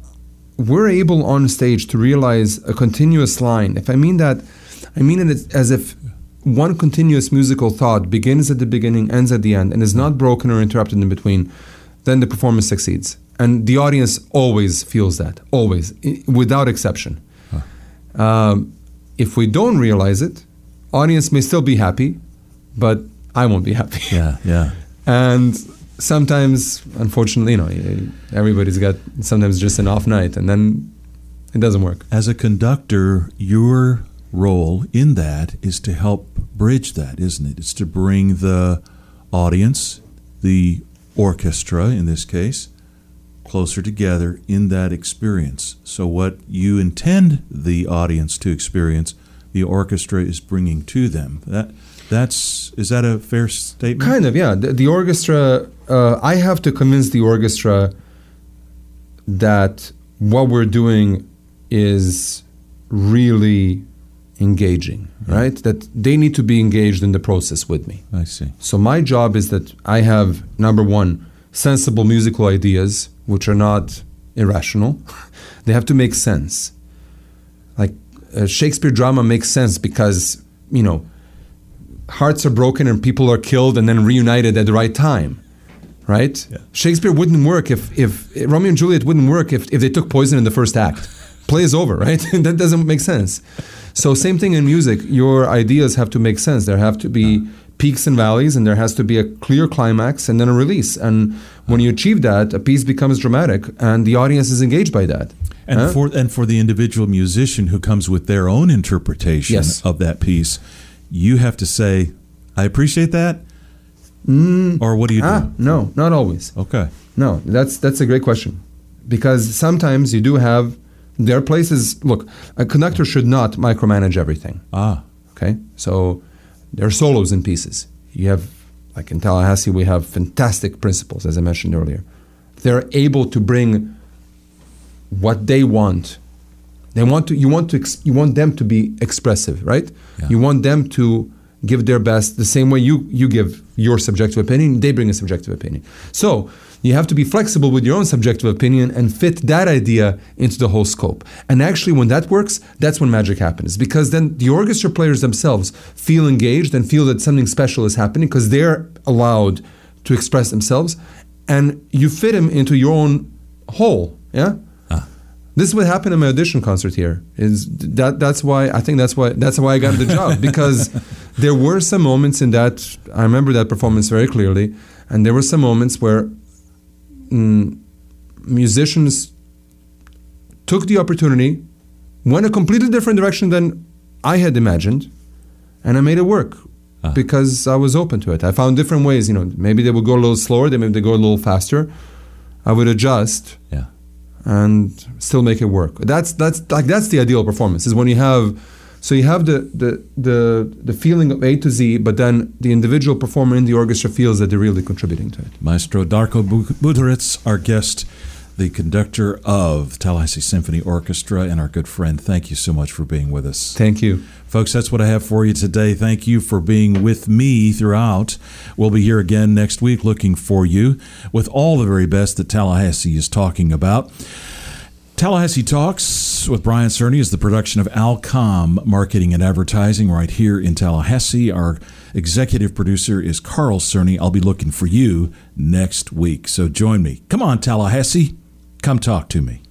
we're able on stage to realize a continuous line, if I mean that, I mean it as if one continuous musical thought begins at the beginning, ends at the end, and is not broken or interrupted in between, then the performance succeeds. And the audience always feels that, always, i- without exception. Huh. Um, if we don't realize it, audience may still be happy, but I won't be happy. Yeah, yeah. And sometimes, unfortunately, you know, everybody's got sometimes just an off night, and then it doesn't work. As a conductor, your role in that is to help bridge that, isn't it? It's to bring the audience, the orchestra, in this case, closer together in that experience. So what you intend the audience to experience, the orchestra is bringing to them. That that's is that a fair statement? Kind of, yeah. The, the orchestra, uh, I have to convince the orchestra that what we're doing is really engaging, yeah. right? That they need to be engaged in the process with me. I see. So my job is that I have, number one, sensible musical ideas, which are not irrational. They have to make sense. Like uh, Shakespeare drama makes sense because, you know, hearts are broken and people are killed and then reunited at the right time, right? Yeah. Shakespeare wouldn't work if, if Romeo and Juliet wouldn't work if, if they took poison in the first act. Play is over, right? That doesn't make sense. So same thing in music. Your ideas have to make sense. There have to be peaks and valleys, and there has to be a clear climax and then a release. And when you achieve that, a piece becomes dramatic, and the audience is engaged by that. And huh? for and for the individual musician who comes with their own interpretation yes. of that piece, you have to say, "I appreciate that," mm. or what do you do? Ah, no, not always. Okay, no, that's that's a great question, because sometimes you do have. There are places, look, a conductor should not micromanage everything. Ah. Okay? So there are solos in pieces. You have, like in Tallahassee, we have fantastic principals, as I mentioned earlier. They're able to bring what they want. They want to. You want to. Ex, you want them to be expressive, right? Yeah. You want them to give their best the same way you you give your subjective opinion. They bring a subjective opinion. So you have to be flexible with your own subjective opinion and fit that idea into the whole scope. And actually, when that works, that's when magic happens. Because then the orchestra players themselves feel engaged and feel that something special is happening because they're allowed to express themselves. And you fit them into your own whole, yeah? Ah. This is what happened in my audition concert here. Is that that's why I think that's why that's why I got the job. Because there were some moments in that, I remember that performance very clearly, and there were some moments where Mm, musicians took the opportunity, went a completely different direction than I had imagined, and I made it work ah. because I was open to it. I found different ways. You know, maybe they would go a little slower, then maybe they go a little faster. I would adjust, yeah, and still make it work. That's that's like that's the ideal performance. Is when you have. So you have the, the the the feeling of A to Z, but then the individual performer in the orchestra feels that they're really contributing to it. Maestro Darko Butoritz, our guest, the conductor of Tallahassee Symphony Orchestra, and our good friend. Thank you so much for being with us. Thank you. Folks, that's what I have for you today. Thank you for being with me throughout. We'll be here again next week looking for you with all the very best that Tallahassee is talking about. Tallahassee Talks with Brian Cerny is the production of Alcom Marketing and Advertising right here in Tallahassee. Our executive producer is Carl Cerny. I'll be looking for you next week. So join me. Come on, Tallahassee. Come talk to me.